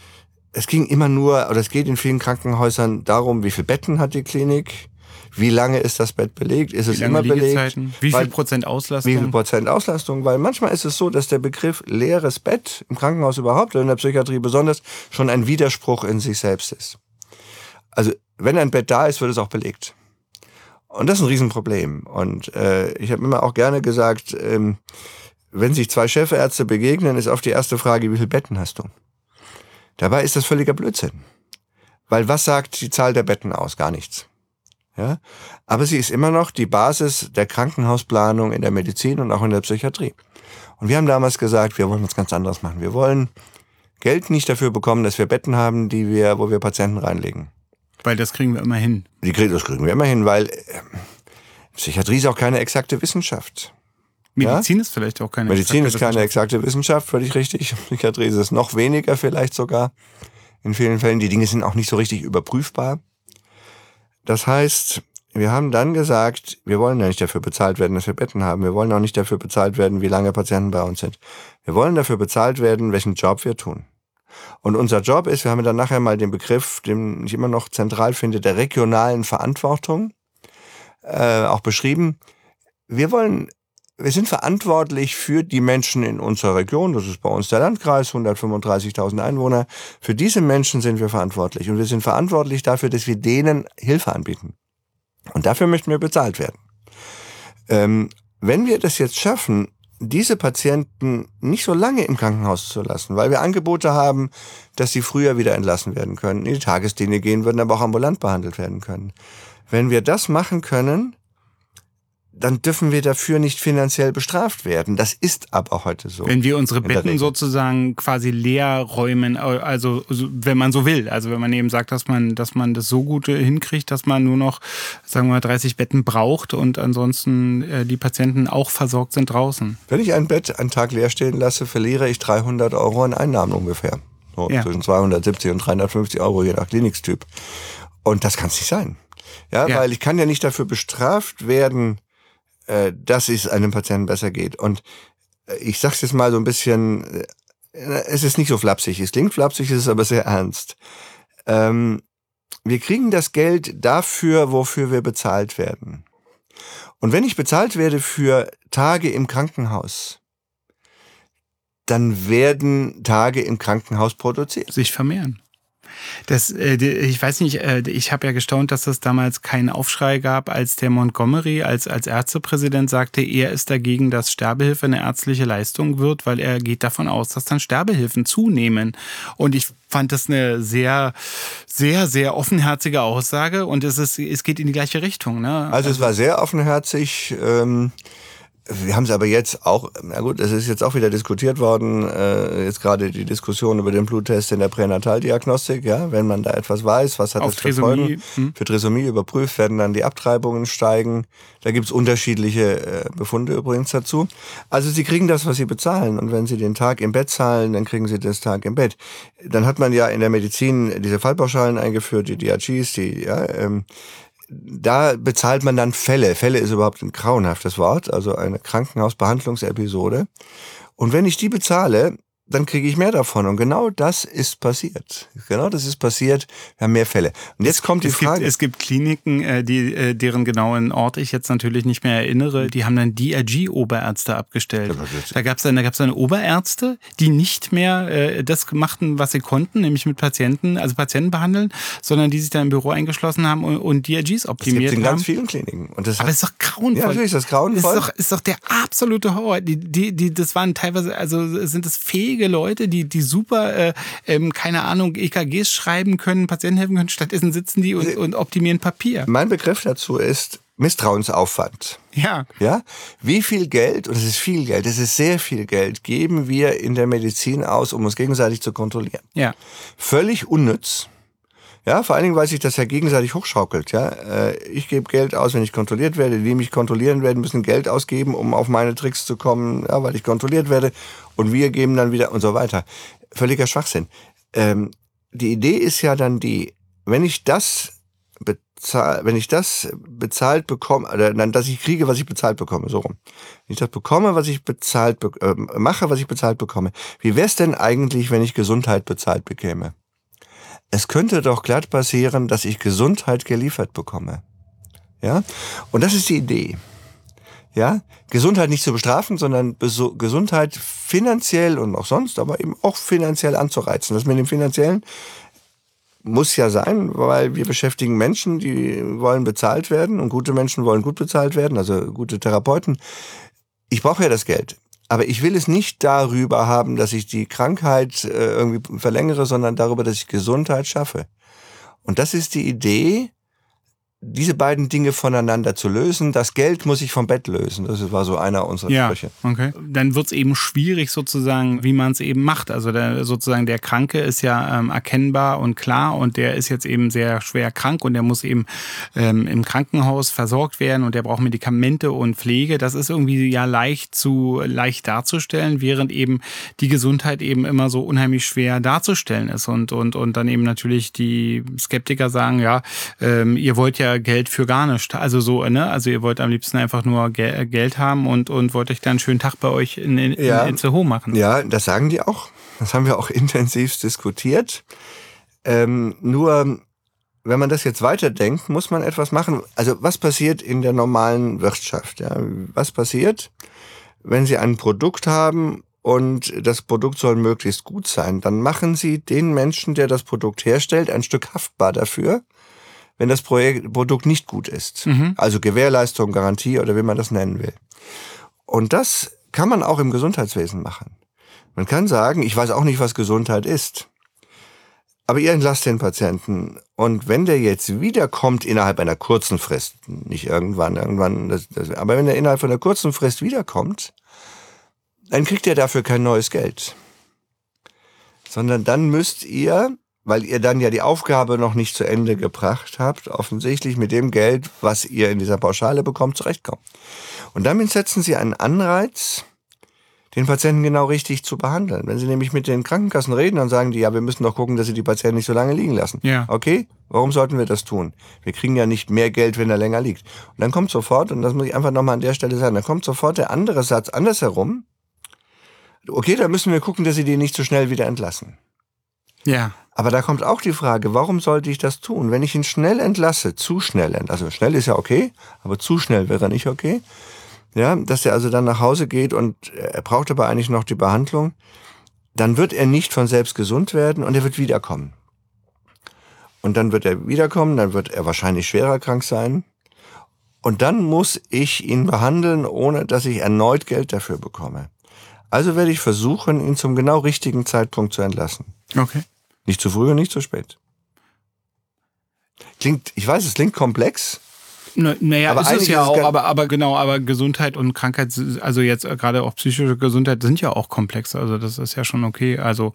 es ging immer nur, oder es geht in vielen Krankenhäusern darum, wie viele Betten hat die Klinik, wie lange ist das Bett belegt, ist es immer belegt, wie viel Prozent Auslastung? Wie viel Prozent Auslastung, weil manchmal ist es so, dass der Begriff leeres Bett im Krankenhaus überhaupt oder in der Psychiatrie besonders schon ein Widerspruch in sich selbst ist. Also wenn ein Bett da ist, wird es auch belegt. Und das ist ein Riesenproblem. Und ich habe immer auch gerne gesagt, wenn sich zwei Chefärzte begegnen, ist oft die erste Frage, wie viele Betten hast du? Dabei ist das völliger Blödsinn. Weil was sagt die Zahl der Betten aus? Gar nichts. Ja? Aber sie ist immer noch die Basis der Krankenhausplanung in der Medizin und auch in der Psychiatrie. Und wir haben damals gesagt, wir wollen was ganz anderes machen. Wir wollen Geld nicht dafür bekommen, dass wir Betten haben, wo wir Patienten reinlegen. Weil das kriegen wir immer hin. Das kriegen wir immer hin, weil Psychiatrie ist auch keine exakte Wissenschaft. Medizin ist vielleicht auch keine Medizin ist keine exakte Wissenschaft, völlig richtig. Psychiatrie ist es noch weniger vielleicht sogar. In vielen Fällen, die Dinge sind auch nicht so richtig überprüfbar. Das heißt, wir haben dann gesagt, wir wollen ja nicht dafür bezahlt werden, dass wir Betten haben. Wir wollen auch nicht dafür bezahlt werden, wie lange Patienten bei uns sind. Wir wollen dafür bezahlt werden, welchen Job wir tun. Und unser Job ist, wir haben dann nachher mal den Begriff, den ich immer noch zentral finde, der regionalen Verantwortung auch beschrieben. Wir sind verantwortlich für die Menschen in unserer Region. Das ist bei uns der Landkreis, 135.000 Einwohner. Für diese Menschen sind wir verantwortlich. Und wir sind verantwortlich dafür, dass wir denen Hilfe anbieten. Und dafür möchten wir bezahlt werden. Wenn wir das jetzt schaffen, diese Patienten nicht so lange im Krankenhaus zu lassen, weil wir Angebote haben, dass sie früher wieder entlassen werden können, in die Tagesdienste gehen würden, aber auch ambulant behandelt werden können. Wenn wir das machen können, dann dürfen wir dafür nicht finanziell bestraft werden. Das ist aber heute so. Wenn wir unsere Betten sozusagen quasi leer räumen, also wenn man so will, also wenn man eben sagt, dass man das so gut hinkriegt, dass man nur noch, sagen wir mal, 30 Betten braucht und ansonsten die Patienten auch versorgt sind draußen. Wenn ich ein Bett einen Tag leer stehen lasse, verliere ich 300 € an Einnahmen ungefähr. Zwischen 270 und 350 € je nach Kliniktyp. Und das kann es nicht sein. Ja, weil ich kann ja nicht dafür bestraft werden, dass es einem Patienten besser geht. Und ich sag's jetzt mal so ein bisschen, es ist nicht so flapsig. Es klingt flapsig, es ist aber sehr ernst. Wir kriegen das Geld dafür, wofür wir bezahlt werden. Und wenn ich bezahlt werde für Tage im Krankenhaus, dann werden Tage im Krankenhaus produziert. Sich vermehren. Ich weiß nicht, ich habe ja gestaunt, dass es damals keinen Aufschrei gab, als der Montgomery als Ärztepräsident sagte, er ist dagegen, dass Sterbehilfe eine ärztliche Leistung wird, weil er geht davon aus, dass dann Sterbehilfen zunehmen. Und ich fand das eine sehr, sehr, sehr offenherzige Aussage und es geht in die gleiche Richtung. Ne? Also es war sehr offenherzig. Wir haben es aber jetzt auch, na gut, es ist jetzt auch wieder diskutiert worden, jetzt gerade die Diskussion über den Bluttest in der Pränataldiagnostik, ja, wenn man da etwas weiß, was hat das für Folgen? Für Trisomie überprüft, werden dann die Abtreibungen steigen. Da gibt's unterschiedliche Befunde übrigens dazu. Also Sie kriegen das, was Sie bezahlen, und wenn Sie den Tag im Bett zahlen, dann kriegen Sie das Tag im Bett. Dann hat man ja in der Medizin diese Fallpauschalen eingeführt, die DRGs, da bezahlt man dann Fälle. Fälle ist überhaupt ein grauenhaftes Wort, also eine Krankenhausbehandlungsepisode. Und wenn ich die bezahle, dann kriege ich mehr davon. Und genau das ist passiert. Genau das ist passiert. Wir haben mehr Fälle. Und jetzt kommt die Frage. Es gibt Kliniken, deren genauen Ort ich jetzt natürlich nicht mehr erinnere, die haben dann DRG-Oberärzte abgestellt. Da gab's dann Oberärzte, die nicht mehr das machten, was sie konnten, nämlich mit Patienten behandeln, sondern die sich dann im Büro eingeschlossen haben und DRGs optimiert haben. Das gibt in ganz vielen Kliniken. Und das aber es ist doch grauenvoll. Ja, natürlich ist das grauenvoll. Ist doch der absolute Horror. Das waren teilweise, also sind es fähige Leute, die super, keine Ahnung, EKGs schreiben können, Patienten helfen können, stattdessen sitzen die und optimieren Papier. Mein Begriff dazu ist Misstrauensaufwand. Ja. Ja? Wie viel Geld, und es ist viel Geld, es ist sehr viel Geld, geben wir in der Medizin aus, um uns gegenseitig zu kontrollieren? Ja. Völlig unnütz. Ja, vor allen Dingen, weil sich das ja gegenseitig hochschaukelt. Ja, ich gebe Geld aus, wenn ich kontrolliert werde. Die mich kontrollieren werden, müssen Geld ausgeben, um auf meine Tricks zu kommen, ja, weil ich kontrolliert werde. Und wir geben dann wieder und so weiter. Völliger Schwachsinn. Die Idee ist ja dann wenn ich das bezahlt bekomme, oder dass ich kriege, was ich bezahlt bekomme, so rum. Wenn ich das bekomme, was ich mache, was ich bezahlt bekomme. Wie wäre es denn eigentlich, wenn ich Gesundheit bezahlt bekäme? es könnte doch glatt passieren, dass ich Gesundheit geliefert bekomme. Ja? Und das ist die Idee. Ja? Gesundheit nicht zu bestrafen, sondern Gesundheit finanziell und auch sonst, aber eben auch finanziell anzureizen. Das mit dem Finanziellen muss ja sein, weil wir beschäftigen Menschen, die wollen bezahlt werden und gute Menschen wollen gut bezahlt werden, also gute Therapeuten. Ich brauche ja das Geld. Aber ich will es nicht darüber haben, dass ich die Krankheit irgendwie verlängere, sondern darüber, dass ich Gesundheit schaffe. Und das ist die Idee, diese beiden Dinge voneinander zu lösen. Das Geld muss ich vom Bett lösen. Das war so einer unserer Sprüche. Ja, okay. Dann wird es eben schwierig sozusagen, wie man es eben macht. Also sozusagen der Kranke ist ja erkennbar und klar und der ist jetzt eben sehr schwer krank und der muss eben im Krankenhaus versorgt werden und der braucht Medikamente und Pflege. Das ist irgendwie ja leicht darzustellen, während eben die Gesundheit eben immer so unheimlich schwer darzustellen ist. Und dann eben natürlich die Skeptiker sagen, ja, ihr wollt ja Geld für gar nichts. Also so, ne? Also ihr wollt am liebsten einfach nur Geld haben und wollt euch dann einen schönen Tag bei euch in Itzehoe machen. Ja, das sagen die auch. Das haben wir auch intensiv diskutiert. Nur, wenn man das jetzt weiterdenkt, muss man etwas machen. Also was passiert in der normalen Wirtschaft? Ja? Was passiert, wenn Sie ein Produkt haben und das Produkt soll möglichst gut sein? Dann machen Sie den Menschen, der das Produkt herstellt, ein Stück haftbar dafür, wenn das Produkt nicht gut ist. Also Gewährleistung, Garantie oder wie man das nennen will. Und das kann man auch im Gesundheitswesen machen. Man kann sagen, ich weiß auch nicht, was Gesundheit ist, aber ihr entlasst den Patienten. Und wenn der jetzt wiederkommt innerhalb einer kurzen Frist, nicht irgendwann, aber wenn er innerhalb von einer kurzen Frist wiederkommt, dann kriegt er dafür kein neues Geld. Sondern dann müsst ihr, weil ihr dann ja die Aufgabe noch nicht zu Ende gebracht habt, offensichtlich mit dem Geld, was ihr in dieser Pauschale bekommt, zurechtkommen. Und damit setzen Sie einen Anreiz, den Patienten genau richtig zu behandeln. Wenn Sie nämlich mit den Krankenkassen reden, dann sagen die, ja, wir müssen doch gucken, dass Sie die Patienten nicht so lange liegen lassen. Ja. Okay, warum sollten wir das tun? Wir kriegen ja nicht mehr Geld, wenn er länger liegt. Und dann kommt sofort, und das muss ich einfach nochmal an der Stelle sagen, dann kommt sofort der andere Satz andersherum. Okay, dann müssen wir gucken, dass Sie den nicht so schnell wieder entlassen. Ja. Aber da kommt auch die Frage, warum sollte ich das tun? Wenn ich ihn schnell entlasse, zu schnell entlasse, also schnell ist ja okay, aber zu schnell wäre nicht okay, ja, dass er also dann nach Hause geht und er braucht aber eigentlich noch die Behandlung, dann wird er nicht von selbst gesund werden und er wird wiederkommen. Und dann wird er wiederkommen, dann wird er wahrscheinlich schwerer krank sein und dann muss ich ihn behandeln, ohne dass ich erneut Geld dafür bekomme. Also werde ich versuchen, ihn zum genau richtigen Zeitpunkt zu entlassen. Okay. Nicht zu früh und nicht zu spät. Ich weiß, es klingt komplex. Naja, aber ist es ja auch, aber Gesundheit und Krankheit, also jetzt gerade auch psychische Gesundheit, sind ja auch komplex. Also das ist ja schon okay. Also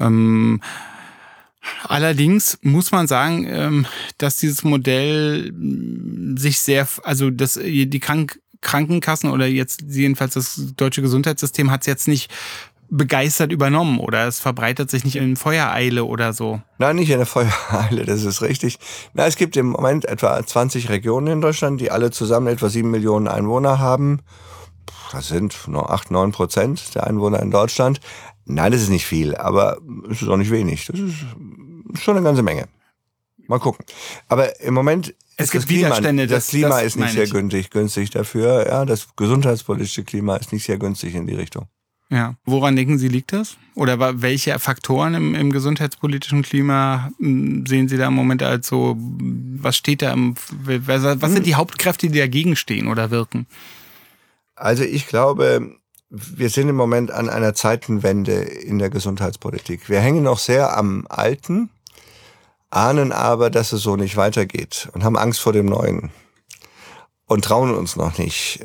allerdings muss man sagen, dass dieses Modell sich die Krankenkassen oder jetzt jedenfalls das deutsche Gesundheitssystem hat es jetzt nicht begeistert übernommen oder es verbreitet sich nicht in Feuereile oder so. Nein, nicht in der Feuereile, das ist richtig. Es gibt im Moment etwa 20 Regionen in Deutschland, die alle zusammen etwa 7 Millionen Einwohner haben. Das sind nur 8-9% der Einwohner in Deutschland. Nein, das ist nicht viel, aber es ist auch nicht wenig. Das ist schon eine ganze Menge. Mal gucken. Aber im Moment es gibt Widerstände. Das Klima ist nicht sehr günstig dafür. Ja, das gesundheitspolitische Klima ist nicht sehr günstig in die Richtung. Ja. Woran denken Sie, liegt das? Oder welche Faktoren im gesundheitspolitischen Klima sehen Sie da im Moment als so, was steht da, was sind die Hauptkräfte, die dagegen stehen oder wirken? Also ich glaube, wir sind im Moment an einer Zeitenwende in der Gesundheitspolitik. Wir hängen noch sehr am Alten, ahnen aber, dass es so nicht weitergeht und haben Angst vor dem Neuen und trauen uns noch nicht.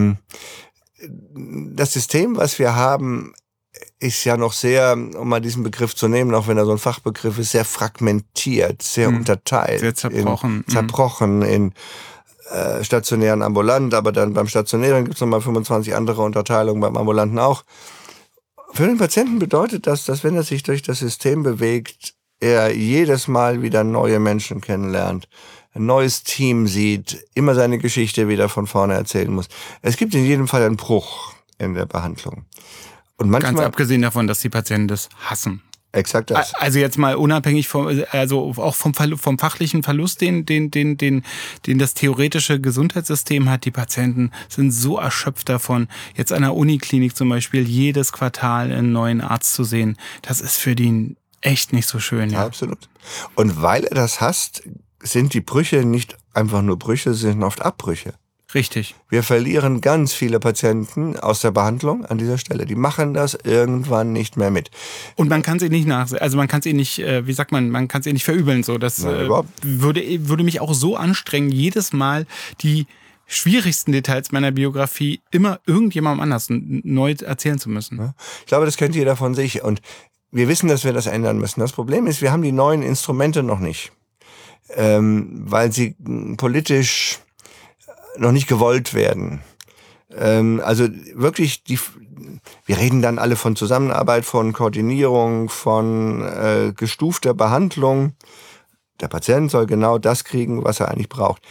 Das System, was wir haben, ist ja noch sehr, um mal diesen Begriff zu nehmen, auch wenn er so ein Fachbegriff ist, sehr fragmentiert, sehr unterteilt. Sehr zerbrochen. Zerbrochen in stationären, ambulant, aber dann beim Stationären gibt es nochmal 25 andere Unterteilungen, beim Ambulanten auch. Für den Patienten bedeutet das, dass wenn er sich durch das System bewegt, er jedes Mal wieder neue Menschen kennenlernt, ein neues Team sieht, immer seine Geschichte wieder von vorne erzählen muss. Es gibt in jedem Fall einen Bruch in der Behandlung. Und manchmal, ganz abgesehen davon, dass die Patienten das hassen. Exakt das. Also jetzt mal unabhängig vom, also auch vom fachlichen Verlust, den das theoretische Gesundheitssystem hat. Die Patienten sind so erschöpft davon, jetzt an der Uniklinik zum Beispiel jedes Quartal einen neuen Arzt zu sehen. Das ist für die echt nicht so schön. Ja, absolut. Und weil er das hasst, sind die Brüche nicht einfach nur Brüche, sind oft Abbrüche. Richtig. Wir verlieren ganz viele Patienten aus der Behandlung an dieser Stelle. Die machen das irgendwann nicht mehr mit. Und man kann es ihnen nicht man kann es ihnen nicht, man kann es ihnen nicht verübeln. So, das würde mich auch so anstrengen, jedes Mal die schwierigsten Details meiner Biografie immer irgendjemandem anders neu erzählen zu müssen. Ja. Ich glaube, das kennt jeder von sich. Und wir wissen, dass wir das ändern müssen. Das Problem ist, wir haben die neuen Instrumente noch nicht, weil sie politisch noch nicht gewollt werden. Also wirklich, wir reden dann alle von Zusammenarbeit, von Koordinierung, von gestufter Behandlung. Der Patient soll genau das kriegen, was er eigentlich braucht.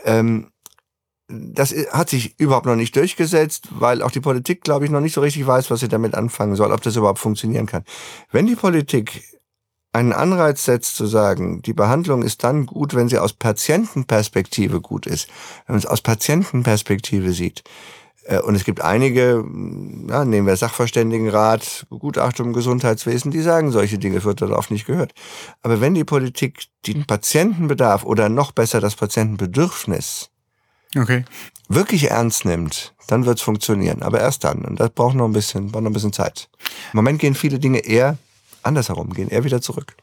Das hat sich überhaupt noch nicht durchgesetzt, weil auch die Politik, glaube ich, noch nicht so richtig weiß, was sie damit anfangen soll, ob das überhaupt funktionieren kann. Wenn die Politik einen Anreiz setzt zu sagen, die Behandlung ist dann gut, wenn sie aus Patientenperspektive gut ist, wenn man es aus Patientenperspektive sieht. Und es gibt einige, nehmen wir Sachverständigenrat, Begutachtung im Gesundheitswesen, die sagen, solche Dinge wird darauf nicht gehört. Aber wenn die Politik den Patientenbedarf oder noch besser das Patientenbedürfnis wirklich ernst nimmt, dann wird es funktionieren. Aber erst dann. Und das braucht noch ein bisschen Zeit. Im Moment gehen viele Dinge eher andersherum, gehen eher wieder zurück.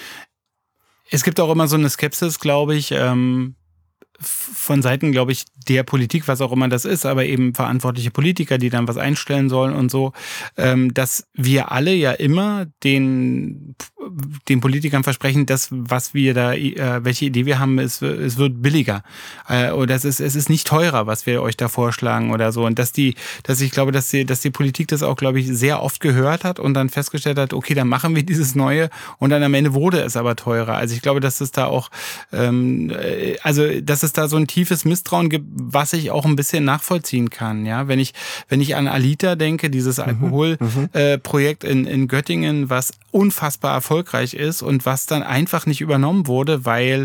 Es gibt auch immer so eine Skepsis, glaube ich, von Seiten, glaube ich, der Politik, was auch immer das ist, aber eben verantwortliche Politiker, die dann was einstellen sollen und so, dass wir alle ja immer den Politikern versprechen, das, was wir da, welche Idee wir haben, es wird billiger. Oder es ist nicht teurer, was wir euch da vorschlagen oder so. Und ich glaube, dass die Politik das auch, glaube ich, sehr oft gehört hat und dann festgestellt hat, okay, dann machen wir dieses Neue und dann am Ende wurde es aber teurer. Also ich glaube, dass es da auch, dass es da so ein tiefes Misstrauen gibt, was ich auch ein bisschen nachvollziehen kann. Ja, wenn ich an Alita denke, dieses Alkoholprojekt in Göttingen, was unfassbar erfolgreich ist und was dann einfach nicht übernommen wurde, weil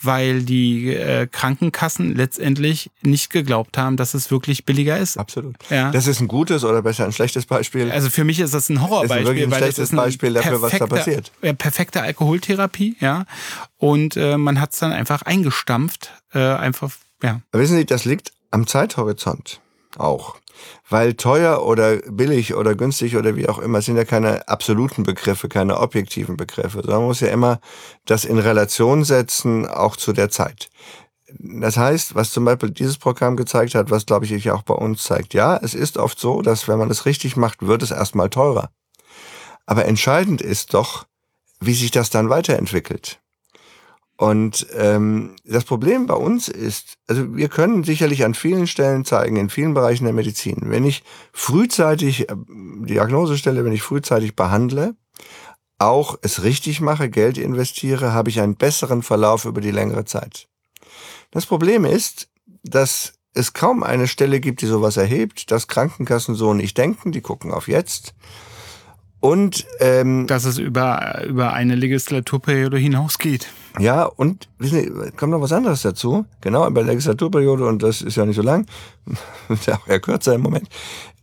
die Krankenkassen letztendlich nicht geglaubt haben, dass es wirklich billiger ist. Absolut. Ja. Das ist ein gutes oder besser ein schlechtes Beispiel. Also für mich ist das ein Horrorbeispiel. Das ist wirklich ein schlechtes Beispiel dafür, was da passiert. Perfekte Alkoholtherapie, ja. Und man hat es dann einfach eingestampft. Aber wissen Sie, das liegt am Zeithorizont auch. Weil teuer oder billig oder günstig oder wie auch immer sind ja keine absoluten Begriffe, keine objektiven Begriffe, sondern man muss ja immer das in Relation setzen, auch zu der Zeit. Das heißt, was zum Beispiel dieses Programm gezeigt hat, was glaube ich auch bei uns zeigt, ja, es ist oft so, dass wenn man es richtig macht, wird es erstmal teurer. Aber entscheidend ist doch, wie sich das dann weiterentwickelt. Und das Problem bei uns ist, also wir können sicherlich an vielen Stellen zeigen, in vielen Bereichen der Medizin, wenn ich frühzeitig Diagnose stelle, wenn ich frühzeitig behandle, auch es richtig mache, Geld investiere, habe ich einen besseren Verlauf über die längere Zeit. Das Problem ist, dass es kaum eine Stelle gibt, die sowas erhebt, dass Krankenkassen so nicht denken, die gucken auf jetzt. Und dass es über eine Legislaturperiode hinausgeht. Ja, und wissen Sie, kommt noch was anderes dazu. Genau, über der Legislaturperiode, und das ist ja nicht so lang, ist ja auch eher kürzer im Moment,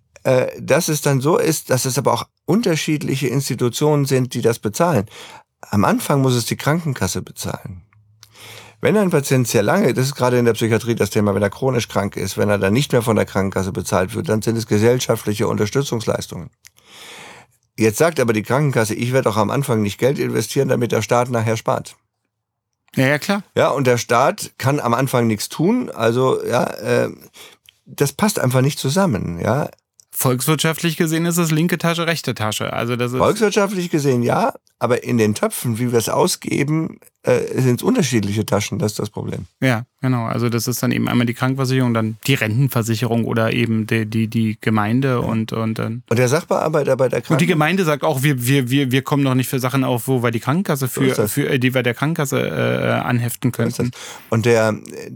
dass es dann so ist, dass es aber auch unterschiedliche Institutionen sind, die das bezahlen. Am Anfang muss es die Krankenkasse bezahlen. Wenn ein Patient sehr lange, das ist gerade in der Psychiatrie das Thema, wenn er chronisch krank ist, wenn er dann nicht mehr von der Krankenkasse bezahlt wird, dann sind es gesellschaftliche Unterstützungsleistungen. Jetzt sagt aber die Krankenkasse, ich werde auch am Anfang nicht Geld investieren, damit der Staat nachher spart. Ja, klar. Ja, und der Staat kann am Anfang nichts tun, also das passt einfach nicht zusammen, ja. Volkswirtschaftlich gesehen ist es linke Tasche, rechte Tasche. Also das ist volkswirtschaftlich gesehen ja, aber in den Töpfen, wie wir es ausgeben, sind es unterschiedliche Taschen, das ist das Problem. Ja, genau. Also das ist dann eben einmal die Krankenversicherung, dann die Rentenversicherung oder eben die Gemeinde und dann. Und der Sachbearbeiter bei der Krankenkasse. Und die Gemeinde sagt auch, wir kommen noch nicht für Sachen auf, wo wir die Krankenkasse die wir der Krankenkasse anheften könnten. Und der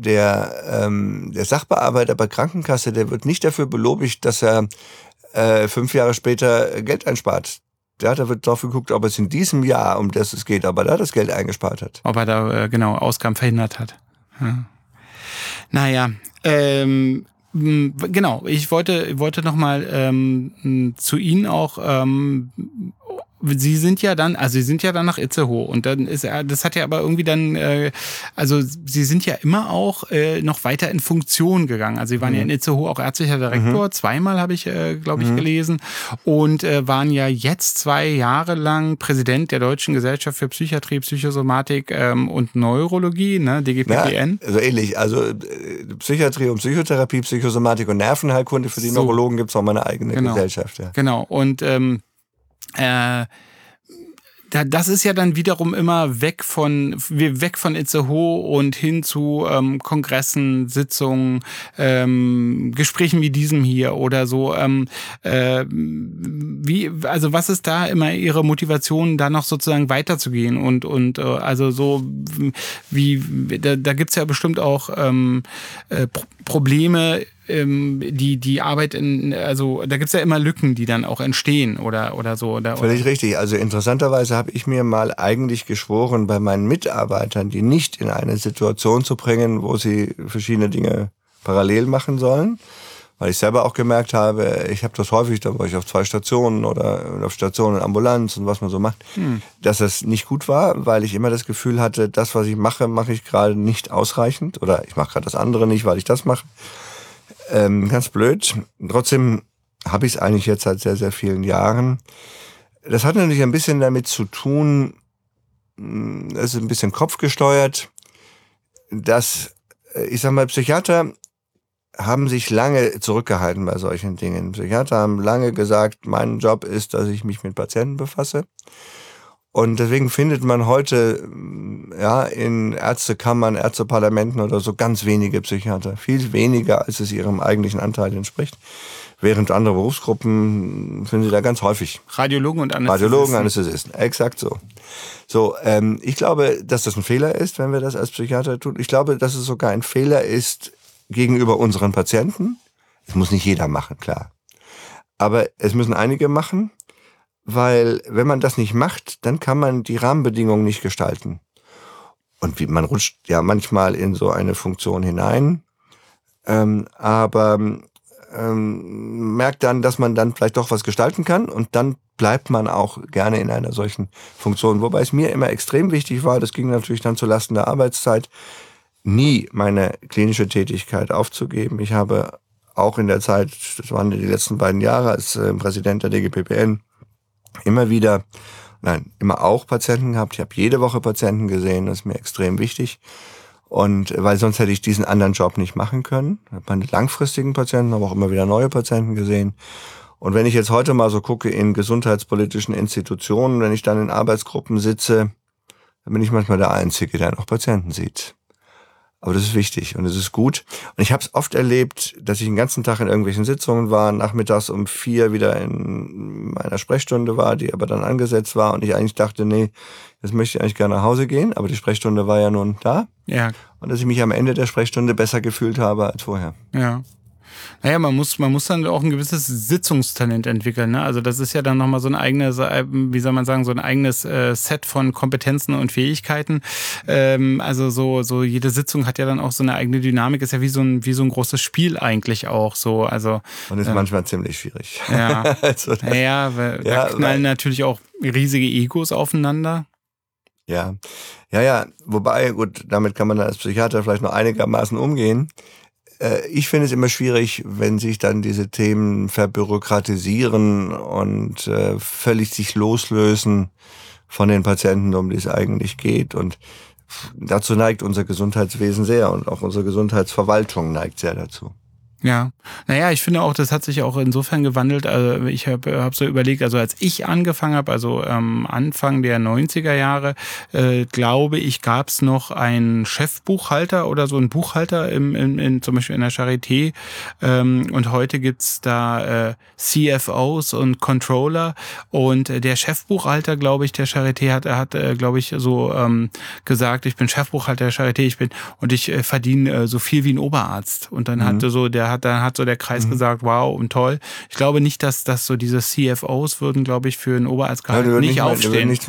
Sachbearbeiter bei Krankenkasse, der wird nicht dafür belobigt, dass er 5 Jahre später Geld einspart. Ja, da wird drauf geguckt, ob es in diesem Jahr, um das es geht, ob er da das Geld eingespart hat. Ob er da Ausgaben verhindert hat. Ja. Naja, genau, ich wollte nochmal zu Ihnen auch, Sie sind ja dann nach Itzehoe und dann das hat ja aber irgendwie dann, Sie sind ja immer auch noch weiter in Funktion gegangen. Also Sie waren ja in Itzehoe auch ärztlicher Direktor, zweimal habe ich, glaube ich, gelesen, und waren ja jetzt 2 Jahre lang Präsident der Deutschen Gesellschaft für Psychiatrie, Psychosomatik und Neurologie, ne, DGPPN. Ja, so ähnlich, also Psychiatrie und Psychotherapie, Psychosomatik und Nervenheilkunde, für die Neurologen gibt es auch mal eine eigene Gesellschaft. Ja. Genau, und das ist ja dann wiederum immer weg von Itzehoe und hin zu Kongressen, Sitzungen, Gesprächen wie diesem hier oder so. Was ist da immer Ihre Motivation, da noch sozusagen weiterzugehen und also so da gibt's ja bestimmt auch Probleme, die Arbeit da gibt's ja immer Lücken, die dann auch entstehen oder so. Völlig richtig. Also interessanterweise habe ich mir mal eigentlich geschworen, bei meinen Mitarbeitern, die nicht in eine Situation zu bringen, wo sie verschiedene Dinge parallel machen sollen. Weil ich selber auch gemerkt habe, ich habe das häufig, da war ich auf 2 Stationen oder auf Stationen Ambulanz und was man so macht, dass das nicht gut war, weil ich immer das Gefühl hatte, das, was ich mache ich gerade nicht ausreichend oder ich mache gerade das andere nicht, weil ich das mache. Ganz blöd. Trotzdem habe ich es eigentlich jetzt seit sehr, sehr vielen Jahren. Das hat natürlich ein bisschen damit zu tun, es ist ein bisschen kopfgesteuert, dass, ich sag mal, Psychiater haben sich lange zurückgehalten bei solchen Dingen. Psychiater haben lange gesagt, mein Job ist, dass ich mich mit Patienten befasse. Und deswegen findet man heute in Ärztekammern, Ärzteparlamenten oder so ganz wenige Psychiater. Viel weniger, als es ihrem eigentlichen Anteil entspricht. Während andere Berufsgruppen finden Sie da ganz häufig. Radiologen und Anästhesisten. Anästhesisten, exakt so. Ich glaube, dass das ein Fehler ist, wenn wir das als Psychiater tun. Ich glaube, dass es sogar ein Fehler ist gegenüber unseren Patienten. Es muss nicht jeder machen, klar. Aber es müssen einige machen. Weil wenn man das nicht macht, dann kann man die Rahmenbedingungen nicht gestalten. Und man rutscht ja manchmal in so eine Funktion hinein, aber merkt dann, dass man dann vielleicht doch was gestalten kann und dann bleibt man auch gerne in einer solchen Funktion. Wobei es mir immer extrem wichtig war, das ging natürlich dann zulasten der Arbeitszeit, nie meine klinische Tätigkeit aufzugeben. Ich habe auch in der Zeit, das waren die letzten 2 Jahre als Präsident der DGPPN, immer auch Patienten gehabt. Ich habe jede Woche Patienten gesehen, das ist mir extrem wichtig. Und weil sonst hätte ich diesen anderen Job nicht machen können. Ich habe meine langfristigen Patienten, aber auch immer wieder neue Patienten gesehen. Und wenn ich jetzt heute mal so gucke in gesundheitspolitischen Institutionen, wenn ich dann in Arbeitsgruppen sitze, dann bin ich manchmal der Einzige, der noch Patienten sieht. Aber das ist wichtig und es ist gut. Und ich habe es oft erlebt, dass ich den ganzen Tag in irgendwelchen Sitzungen war, nachmittags um 4 wieder in meiner Sprechstunde war, die aber dann angesetzt war und ich eigentlich dachte, nee, jetzt möchte ich eigentlich gerne nach Hause gehen, aber die Sprechstunde war ja nun da. Ja. Und dass ich mich am Ende der Sprechstunde besser gefühlt habe als vorher. Ja. Naja, man muss dann auch ein gewisses Sitzungstalent entwickeln, ne? Also das ist ja dann nochmal so ein eigenes, wie soll man sagen, so ein eigenes Set von Kompetenzen und Fähigkeiten. Also so jede Sitzung hat ja dann auch so eine eigene Dynamik, ist ja wie so ein großes Spiel eigentlich auch so. Also und ist manchmal ziemlich schwierig. Ja, also da knallen natürlich auch riesige Egos aufeinander. Ja. Wobei, gut, damit kann man als Psychiater vielleicht noch einigermaßen umgehen. Ich finde es immer schwierig, wenn sich dann diese Themen verbürokratisieren und völlig sich loslösen von den Patienten, um die es eigentlich geht. Und dazu neigt unser Gesundheitswesen sehr und auch unsere Gesundheitsverwaltung neigt sehr dazu. Ja, naja, ich finde auch, das hat sich auch insofern gewandelt. Also ich hab so überlegt, also als ich angefangen habe, also Anfang der 90er Jahre, glaube ich, gab es noch einen Chefbuchhalter oder so einen Buchhalter zum Beispiel in der Charité. Und heute gibt's da CFOs und Controller. Und der Chefbuchhalter, glaube ich, der Charité hat glaube ich, so gesagt, ich bin Chefbuchhalter der Charité, ich verdiene so viel wie ein Oberarzt. Und dann hatte so, der hat so der Kreis gesagt, wow und toll. Ich glaube nicht, dass so diese CFOs würden, glaube ich, für ein Oberarztgehalt nicht aufstehen. Nichts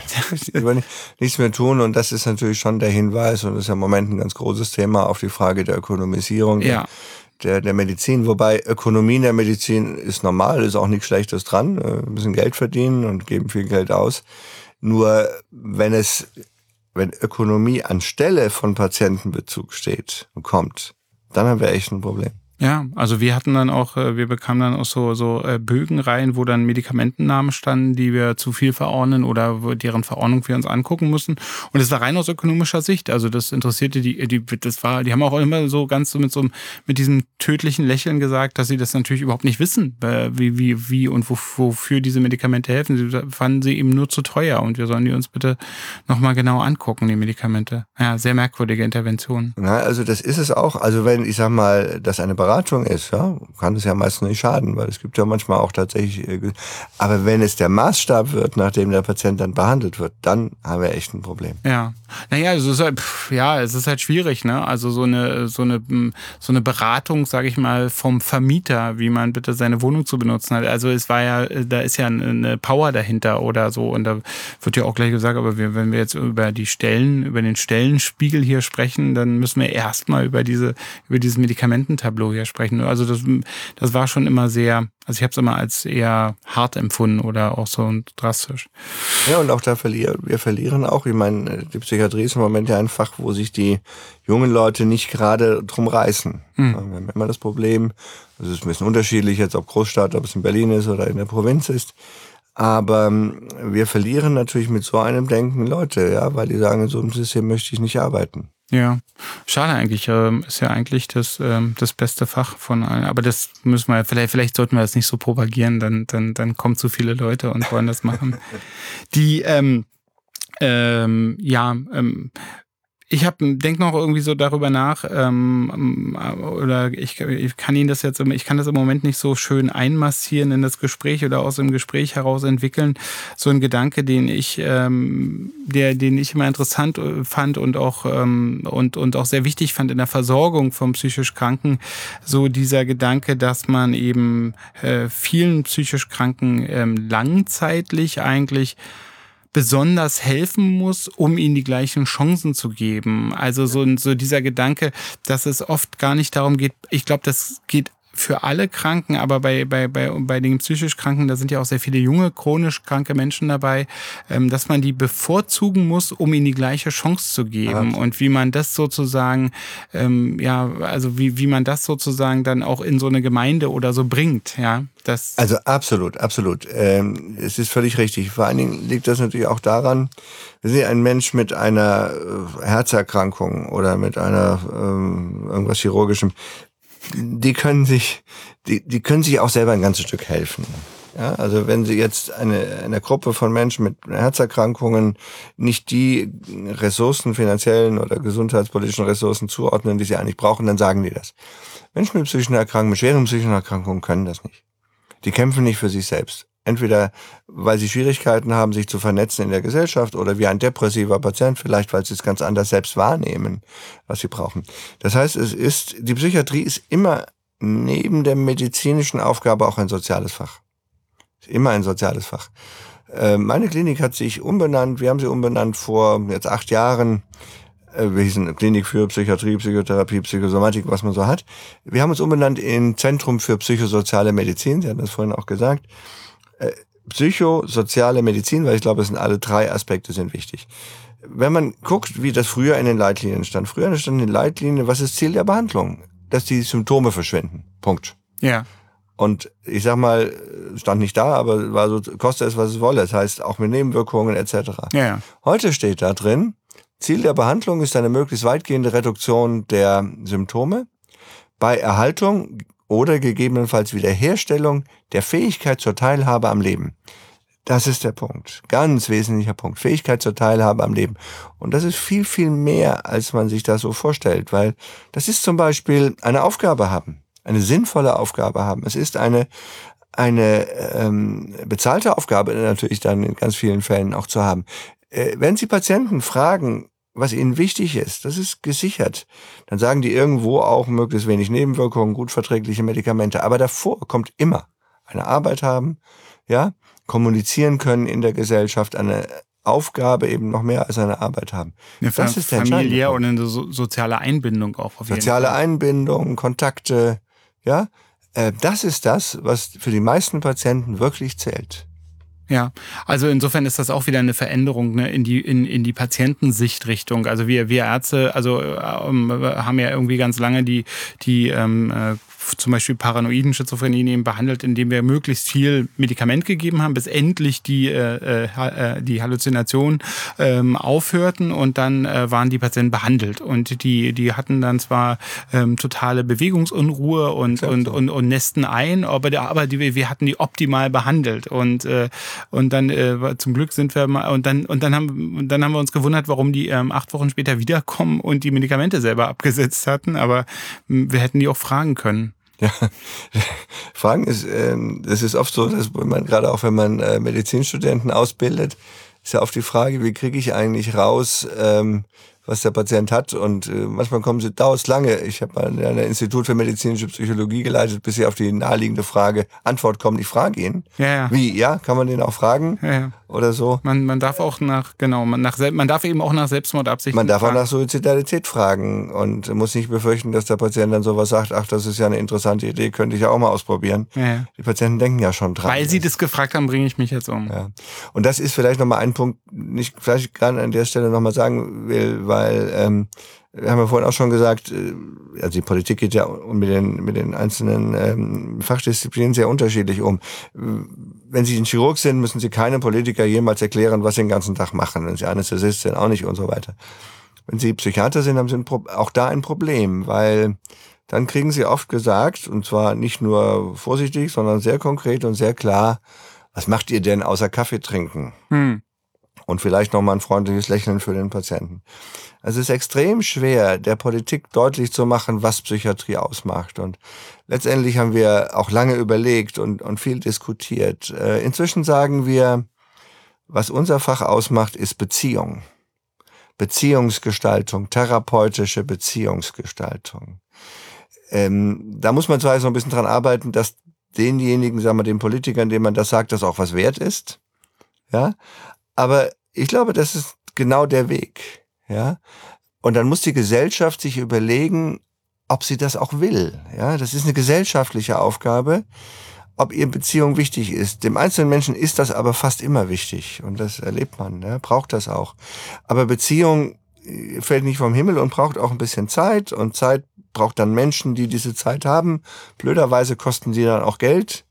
mehr tun. Und das ist natürlich schon der Hinweis, und das ist ja im Moment ein ganz großes Thema, auf die Frage der Ökonomisierung der Medizin. Wobei Ökonomie in der Medizin ist normal, ist auch nichts Schlechtes dran. Wir müssen Geld verdienen und geben viel Geld aus. Nur wenn Ökonomie anstelle von Patientenbezug steht und kommt, dann haben wir echt ein Problem. Ja, also wir bekamen dann auch so Bögen rein, wo dann Medikamentennamen standen, die wir zu viel verordnen oder deren Verordnung wir uns angucken müssen. Und es war rein aus ökonomischer Sicht. Also das interessierte die haben auch immer so ganz so mit diesem tödlichen Lächeln gesagt, dass sie das natürlich überhaupt nicht wissen, wie und wofür diese Medikamente helfen. Sie fanden sie eben nur zu teuer und wir sollen die uns bitte nochmal genau angucken, die Medikamente. Ja, sehr merkwürdige Intervention. Na, also das ist es auch. Also wenn, ich sag mal, dass eine Beratung ist, ja, kann es ja meistens nicht schaden, weil es gibt ja manchmal auch tatsächlich, aber wenn es der Maßstab wird, nachdem der Patient dann behandelt wird, dann haben wir echt ein Problem. Ja, naja, es ist halt schwierig, ne? Also so eine Beratung, sage ich mal, vom Vermieter, wie man bitte seine Wohnung zu benutzen hat. Also da ist ja eine Power dahinter oder so, und da wird ja auch gleich gesagt, aber wenn wir jetzt über den Stellenspiegel hier sprechen, dann müssen wir erstmal über dieses Medikamententableau hier sprechen. Also das war schon immer sehr, also ich habe es immer als eher hart empfunden oder auch so drastisch. Ja, und auch wir verlieren auch. Ich meine, die Psychiatrie ist im Moment ja ein Fach, wo sich die jungen Leute nicht gerade drum reißen. Wir haben immer das Problem, es ist ein bisschen unterschiedlich jetzt, ob Großstadt, ob es in Berlin ist oder in der Provinz ist. Aber wir verlieren natürlich mit so einem Denken Leute, ja, weil die sagen, in so einem System möchte ich nicht arbeiten. Ja, schade eigentlich. Ist ja eigentlich das beste Fach von allen. Aber das müssen wir, vielleicht sollten wir das nicht so propagieren, dann kommen zu viele Leute und wollen das machen. Ich denke noch irgendwie so darüber nach, oder ich kann das im Moment nicht so schön einmassieren in das Gespräch oder aus dem Gespräch heraus entwickeln. So ein Gedanke, den ich immer interessant fand und auch sehr wichtig fand in der Versorgung von psychisch Kranken. So dieser Gedanke, dass man eben vielen psychisch Kranken langzeitlich eigentlich besonders helfen muss, um ihnen die gleichen Chancen zu geben. Also so dieser Gedanke, dass es oft gar nicht darum geht, ich glaube, das geht für alle Kranken, aber bei den psychisch Kranken, da sind ja auch sehr viele junge, chronisch kranke Menschen dabei, dass man die bevorzugen muss, um ihnen die gleiche Chance zu geben. Ja. Und wie man das sozusagen, wie man das sozusagen dann auch in so eine Gemeinde oder so bringt, ja. Also absolut. Es ist völlig richtig. Vor allen Dingen liegt das natürlich auch daran, wir sind ein Mensch mit einer Herzerkrankung oder mit einer irgendwas Chirurgischem, die können sich auch selber ein ganzes Stück helfen. Ja, also wenn Sie jetzt einer Gruppe von Menschen mit Herzerkrankungen nicht die Ressourcen, finanziellen oder gesundheitspolitischen Ressourcen zuordnen, die sie eigentlich brauchen, dann sagen die das. Menschen mit psychischen Erkrankungen, mit schweren psychischen Erkrankungen können das nicht. Die kämpfen nicht für sich selbst. Entweder weil sie Schwierigkeiten haben, sich zu vernetzen in der Gesellschaft, oder wie ein depressiver Patient, vielleicht weil sie es ganz anders selbst wahrnehmen, was sie brauchen. Das heißt, die Psychiatrie ist immer neben der medizinischen Aufgabe auch ein soziales Fach. Ist immer ein soziales Fach. Meine Klinik hat sich umbenannt, wir haben sie umbenannt vor jetzt 8 Jahren. Wir hießen Klinik für Psychiatrie, Psychotherapie, Psychosomatik, was man so hat. Wir haben uns umbenannt in Zentrum für psychosoziale Medizin, Sie hatten das vorhin auch gesagt. Psychosoziale Medizin, weil ich glaube, es sind alle 3 Aspekte sind wichtig. Wenn man guckt, wie das früher in den Leitlinien stand. Früher stand in den Leitlinien, was ist Ziel der Behandlung? Dass die Symptome verschwinden. Punkt. Ja. Und ich sag mal, stand nicht da, aber war so, koste es, was es wolle. Das heißt, auch mit Nebenwirkungen etc. Ja. Heute steht da drin, Ziel der Behandlung ist eine möglichst weitgehende Reduktion der Symptome bei Erhaltung oder gegebenenfalls Wiederherstellung der Fähigkeit zur Teilhabe am Leben. Das ist der Punkt. Ganz wesentlicher Punkt. Fähigkeit zur Teilhabe am Leben. Und das ist viel, viel mehr, als man sich das so vorstellt, weil das ist zum Beispiel eine Aufgabe haben, eine sinnvolle Aufgabe haben. Es ist eine bezahlte Aufgabe natürlich dann in ganz vielen Fällen auch zu haben. Wenn Sie Patienten fragen, was ihnen wichtig ist. Das ist gesichert. Dann sagen die irgendwo auch möglichst wenig Nebenwirkungen, gut verträgliche Medikamente. Aber davor kommt immer eine Arbeit haben, ja, kommunizieren können in der Gesellschaft, eine Aufgabe eben noch mehr als eine Arbeit haben. Das ist der Familie und eine soziale Einbindung auch. Auf jeden soziale Fall. Einbindung, Kontakte, ja. Das ist das, was für die meisten Patienten wirklich zählt. Ja, also insofern ist das auch wieder eine Veränderung, ne, in die Patientensichtrichtung. Also wir Ärzte, haben ja irgendwie ganz lange die zum Beispiel paranoiden Schizophrenie eben behandelt, indem wir möglichst viel Medikament gegeben haben, bis endlich die Halluzinationen aufhörten, und dann waren die Patienten behandelt, und die hatten dann zwar totale Bewegungsunruhe und nästen ein, aber wir hatten die optimal behandelt, und dann zum Glück sind wir mal, und dann haben wir uns gewundert, warum die 8 Wochen später wiederkommen und die Medikamente selber abgesetzt hatten, aber wir hätten die auch fragen können. Ja, Fragen ist, das ist oft so, dass man, gerade auch wenn man Medizinstudenten ausbildet, ist ja oft die Frage, wie kriege ich eigentlich raus, was der Patient hat, und manchmal dauert es lange. Ich habe mal ein Institut für medizinische Psychologie geleitet, bis sie auf die naheliegende Antwort kommen. Ich frage ihn. Ja. Wie? Ja, kann man den auch fragen? Ja. Oder so? Man darf auch man darf eben auch nach Selbstmordabsichten Man darf fragen. auch nach Suizidalität fragen und muss nicht befürchten, dass der Patient dann sowas sagt, ach, das ist ja eine interessante Idee, könnte ich ja auch mal ausprobieren. Ja. Die Patienten denken ja schon dran. Weil sie das gefragt haben, bringe ich mich jetzt um. Ja. Und das ist vielleicht nochmal ein Punkt, den ich vielleicht gerade an der Stelle nochmal sagen will, weil wir haben ja vorhin auch schon gesagt, also die Politik geht ja mit den einzelnen Fachdisziplinen sehr unterschiedlich um. Wenn Sie ein Chirurg sind, müssen Sie keinem Politiker jemals erklären, was Sie den ganzen Tag machen. Wenn Sie Anästhesist sind, auch nicht, und so weiter. Wenn Sie Psychiater sind, haben Sie auch da ein Problem, weil dann kriegen Sie oft gesagt, und zwar nicht nur vorsichtig, sondern sehr konkret und sehr klar, was macht ihr denn außer Kaffee trinken? Und vielleicht nochmal ein freundliches Lächeln für den Patienten. Also es ist extrem schwer, der Politik deutlich zu machen, was Psychiatrie ausmacht. Und letztendlich haben wir auch lange überlegt und viel diskutiert. Inzwischen sagen wir, was unser Fach ausmacht, ist Beziehung. Beziehungsgestaltung, therapeutische Beziehungsgestaltung. Da muss man zwar so ein bisschen dran arbeiten, dass denjenigen, sagen wir, den Politikern, denen man das sagt, das auch was wert ist. Ja, aber ich glaube, das ist genau der Weg. Ja, und dann muss die Gesellschaft sich überlegen, ob sie das auch will. Ja, das ist eine gesellschaftliche Aufgabe, ob ihr Beziehung wichtig ist. Dem einzelnen Menschen ist das aber fast immer wichtig, und das erlebt man, ja, braucht das auch. Aber Beziehung fällt nicht vom Himmel und braucht auch ein bisschen Zeit, und Zeit braucht dann Menschen, die diese Zeit haben. Blöderweise kosten die dann auch Geld.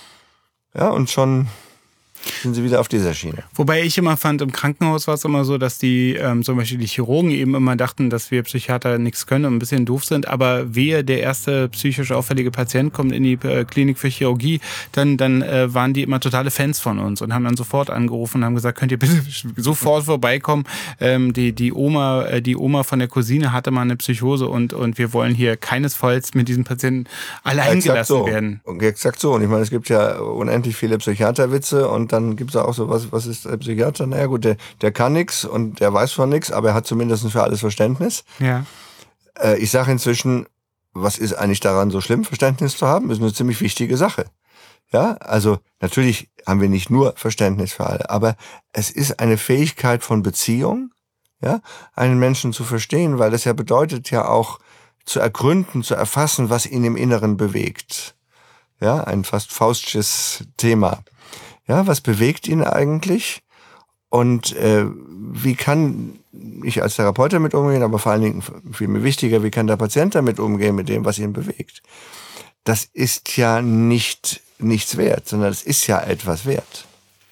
Ja, und schon sind sie wieder auf dieser Schiene. Wobei ich immer fand, im Krankenhaus war es immer so, dass die zum Beispiel die Chirurgen eben immer dachten, dass wir Psychiater nichts können und ein bisschen doof sind, aber wehe, der erste psychisch auffällige Patient kommt in die Klinik für Chirurgie, dann waren die immer totale Fans von uns und haben dann sofort angerufen und haben gesagt, könnt ihr bitte sofort vorbeikommen? Die Oma von der Cousine hatte mal eine Psychose, und wir wollen hier keinesfalls mit diesen Patienten allein gelassen werden. Exakt so. Und ich meine, es gibt ja unendlich viele Psychiaterwitze, und dann gibt es auch so was ist der Psychiater? Naja gut, der kann nichts und der weiß von nichts, aber er hat zumindest für alles Verständnis. Ja. Ich sage inzwischen, was ist eigentlich daran so schlimm, Verständnis zu haben? Das ist eine ziemlich wichtige Sache. Ja, also natürlich haben wir nicht nur Verständnis für alle, aber es ist eine Fähigkeit von Beziehung, ja, einen Menschen zu verstehen, weil das ja bedeutet ja auch zu ergründen, zu erfassen, was ihn im Inneren bewegt. Ja, ein fast faustsches Thema. Ja, was bewegt ihn eigentlich? Und wie kann ich als Therapeut damit umgehen, aber vor allen Dingen viel mehr wichtiger, wie kann der Patient damit umgehen, mit dem, was ihn bewegt? Das ist ja nichts wert, sondern es ist ja etwas wert.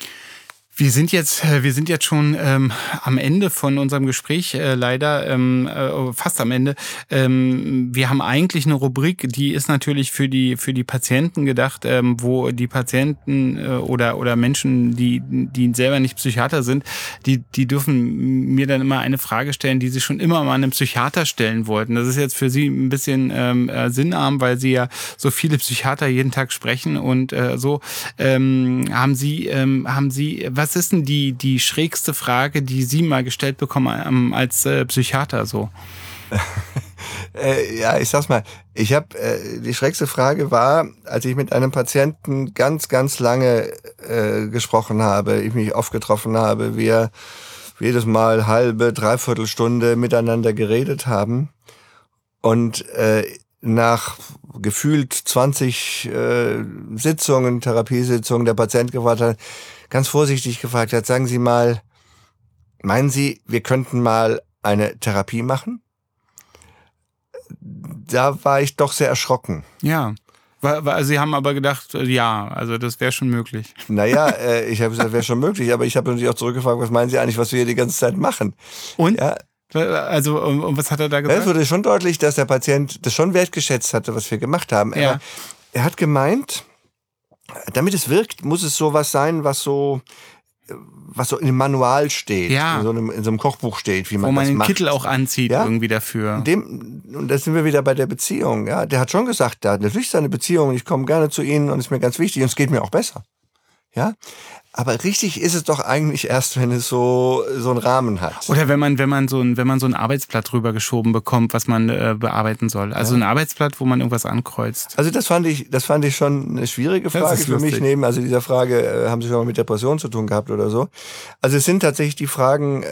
Wir sind jetzt schon am Ende von unserem Gespräch, leider fast am Ende. Wir haben eigentlich eine Rubrik, die ist natürlich für die Patienten gedacht, wo die Patienten oder Menschen, die selber nicht Psychiater sind, die dürfen mir dann immer eine Frage stellen, die sie schon immer mal einem Psychiater stellen wollten. Das ist jetzt für sie ein bisschen sinnarm, weil sie ja so viele Psychiater jeden Tag sprechen, und so haben sie Was ist denn die schrägste Frage, die Sie mal gestellt bekommen als Psychiater so? Ja, ich sag's mal. Die schrägste Frage war, als ich mit einem Patienten ganz, ganz lange gesprochen habe, ich mich oft getroffen habe, wir jedes Mal halbe, dreiviertel Stunde miteinander geredet haben und nach gefühlt 20 Sitzungen, Therapiesitzungen, der Patient gefragt hat, ganz vorsichtig gefragt hat, sagen Sie mal, meinen Sie, wir könnten mal eine Therapie machen? Da war ich doch sehr erschrocken. Ja, weil Sie haben aber gedacht, ja, also das wäre schon möglich. Naja, ich habe gesagt, wäre schon möglich, aber ich habe natürlich auch zurückgefragt, was meinen Sie eigentlich, was wir hier die ganze Zeit machen? Und? Ja. Also, und was hat er da gesagt? Es wurde schon deutlich, dass der Patient das schon wertgeschätzt hatte, was wir gemacht haben. Ja. Er hat gemeint, damit es wirkt, muss es sowas sein, was so in einem Manual steht, ja. in so einem Kochbuch steht, wie man das macht. Wo man den Kittel auch anzieht, ja? Irgendwie dafür. Und da sind wir wieder bei der Beziehung. Ja? Der hat schon gesagt, da natürlich seine Beziehung, ich komme gerne zu Ihnen und es ist mir ganz wichtig und es geht mir auch besser. Ja? Aber richtig ist es doch eigentlich erst, wenn es so einen Rahmen hat. Oder wenn man so ein Arbeitsblatt rübergeschoben bekommt, was man bearbeiten soll. Also ein Arbeitsblatt, wo man irgendwas ankreuzt. Also das fand ich schon eine schwierige Frage für mich. Neben dieser Frage, haben Sie schon mal mit Depressionen zu tun gehabt oder so? Also es sind tatsächlich die Fragen,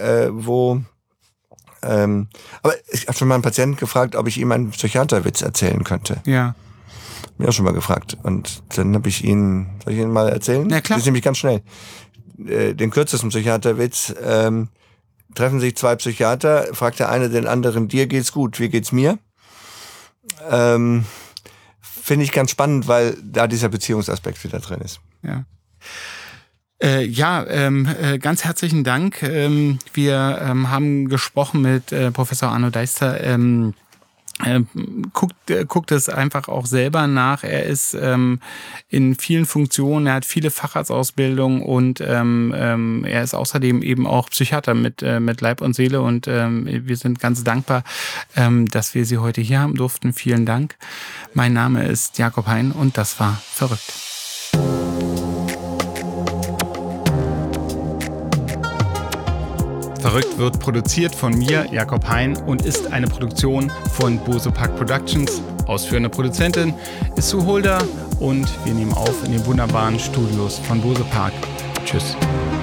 aber ich habe schon mal einen Patienten gefragt, ob ich ihm einen Psychiaterwitz erzählen könnte. Ja. Mir auch schon mal gefragt. Und dann habe ich soll ich Ihnen mal erzählen? Ja, klar. Das ist nämlich ganz schnell. Den kürzesten Psychiaterwitz. Treffen sich zwei Psychiater, fragt der eine den anderen, dir geht's gut, wie geht's mir? Finde ich ganz spannend, weil da dieser Beziehungsaspekt wieder drin ist. Ja. Ganz herzlichen Dank. Wir haben gesprochen mit Professor Arno Deister. Guckt es einfach auch selber nach. Er ist in vielen Funktionen, er hat viele Facharztausbildungen und er ist außerdem eben auch Psychiater mit Leib und Seele und wir sind ganz dankbar, dass wir Sie heute hier haben durften. Vielen Dank. Mein Name ist Jakob Hein und das war Verrückt. Verrückt wird produziert von mir, Jakob Hein, und ist eine Produktion von Bose Park Productions. Ausführende Produzentin ist Sue Holder und wir nehmen auf in den wunderbaren Studios von Bose Park. Tschüss.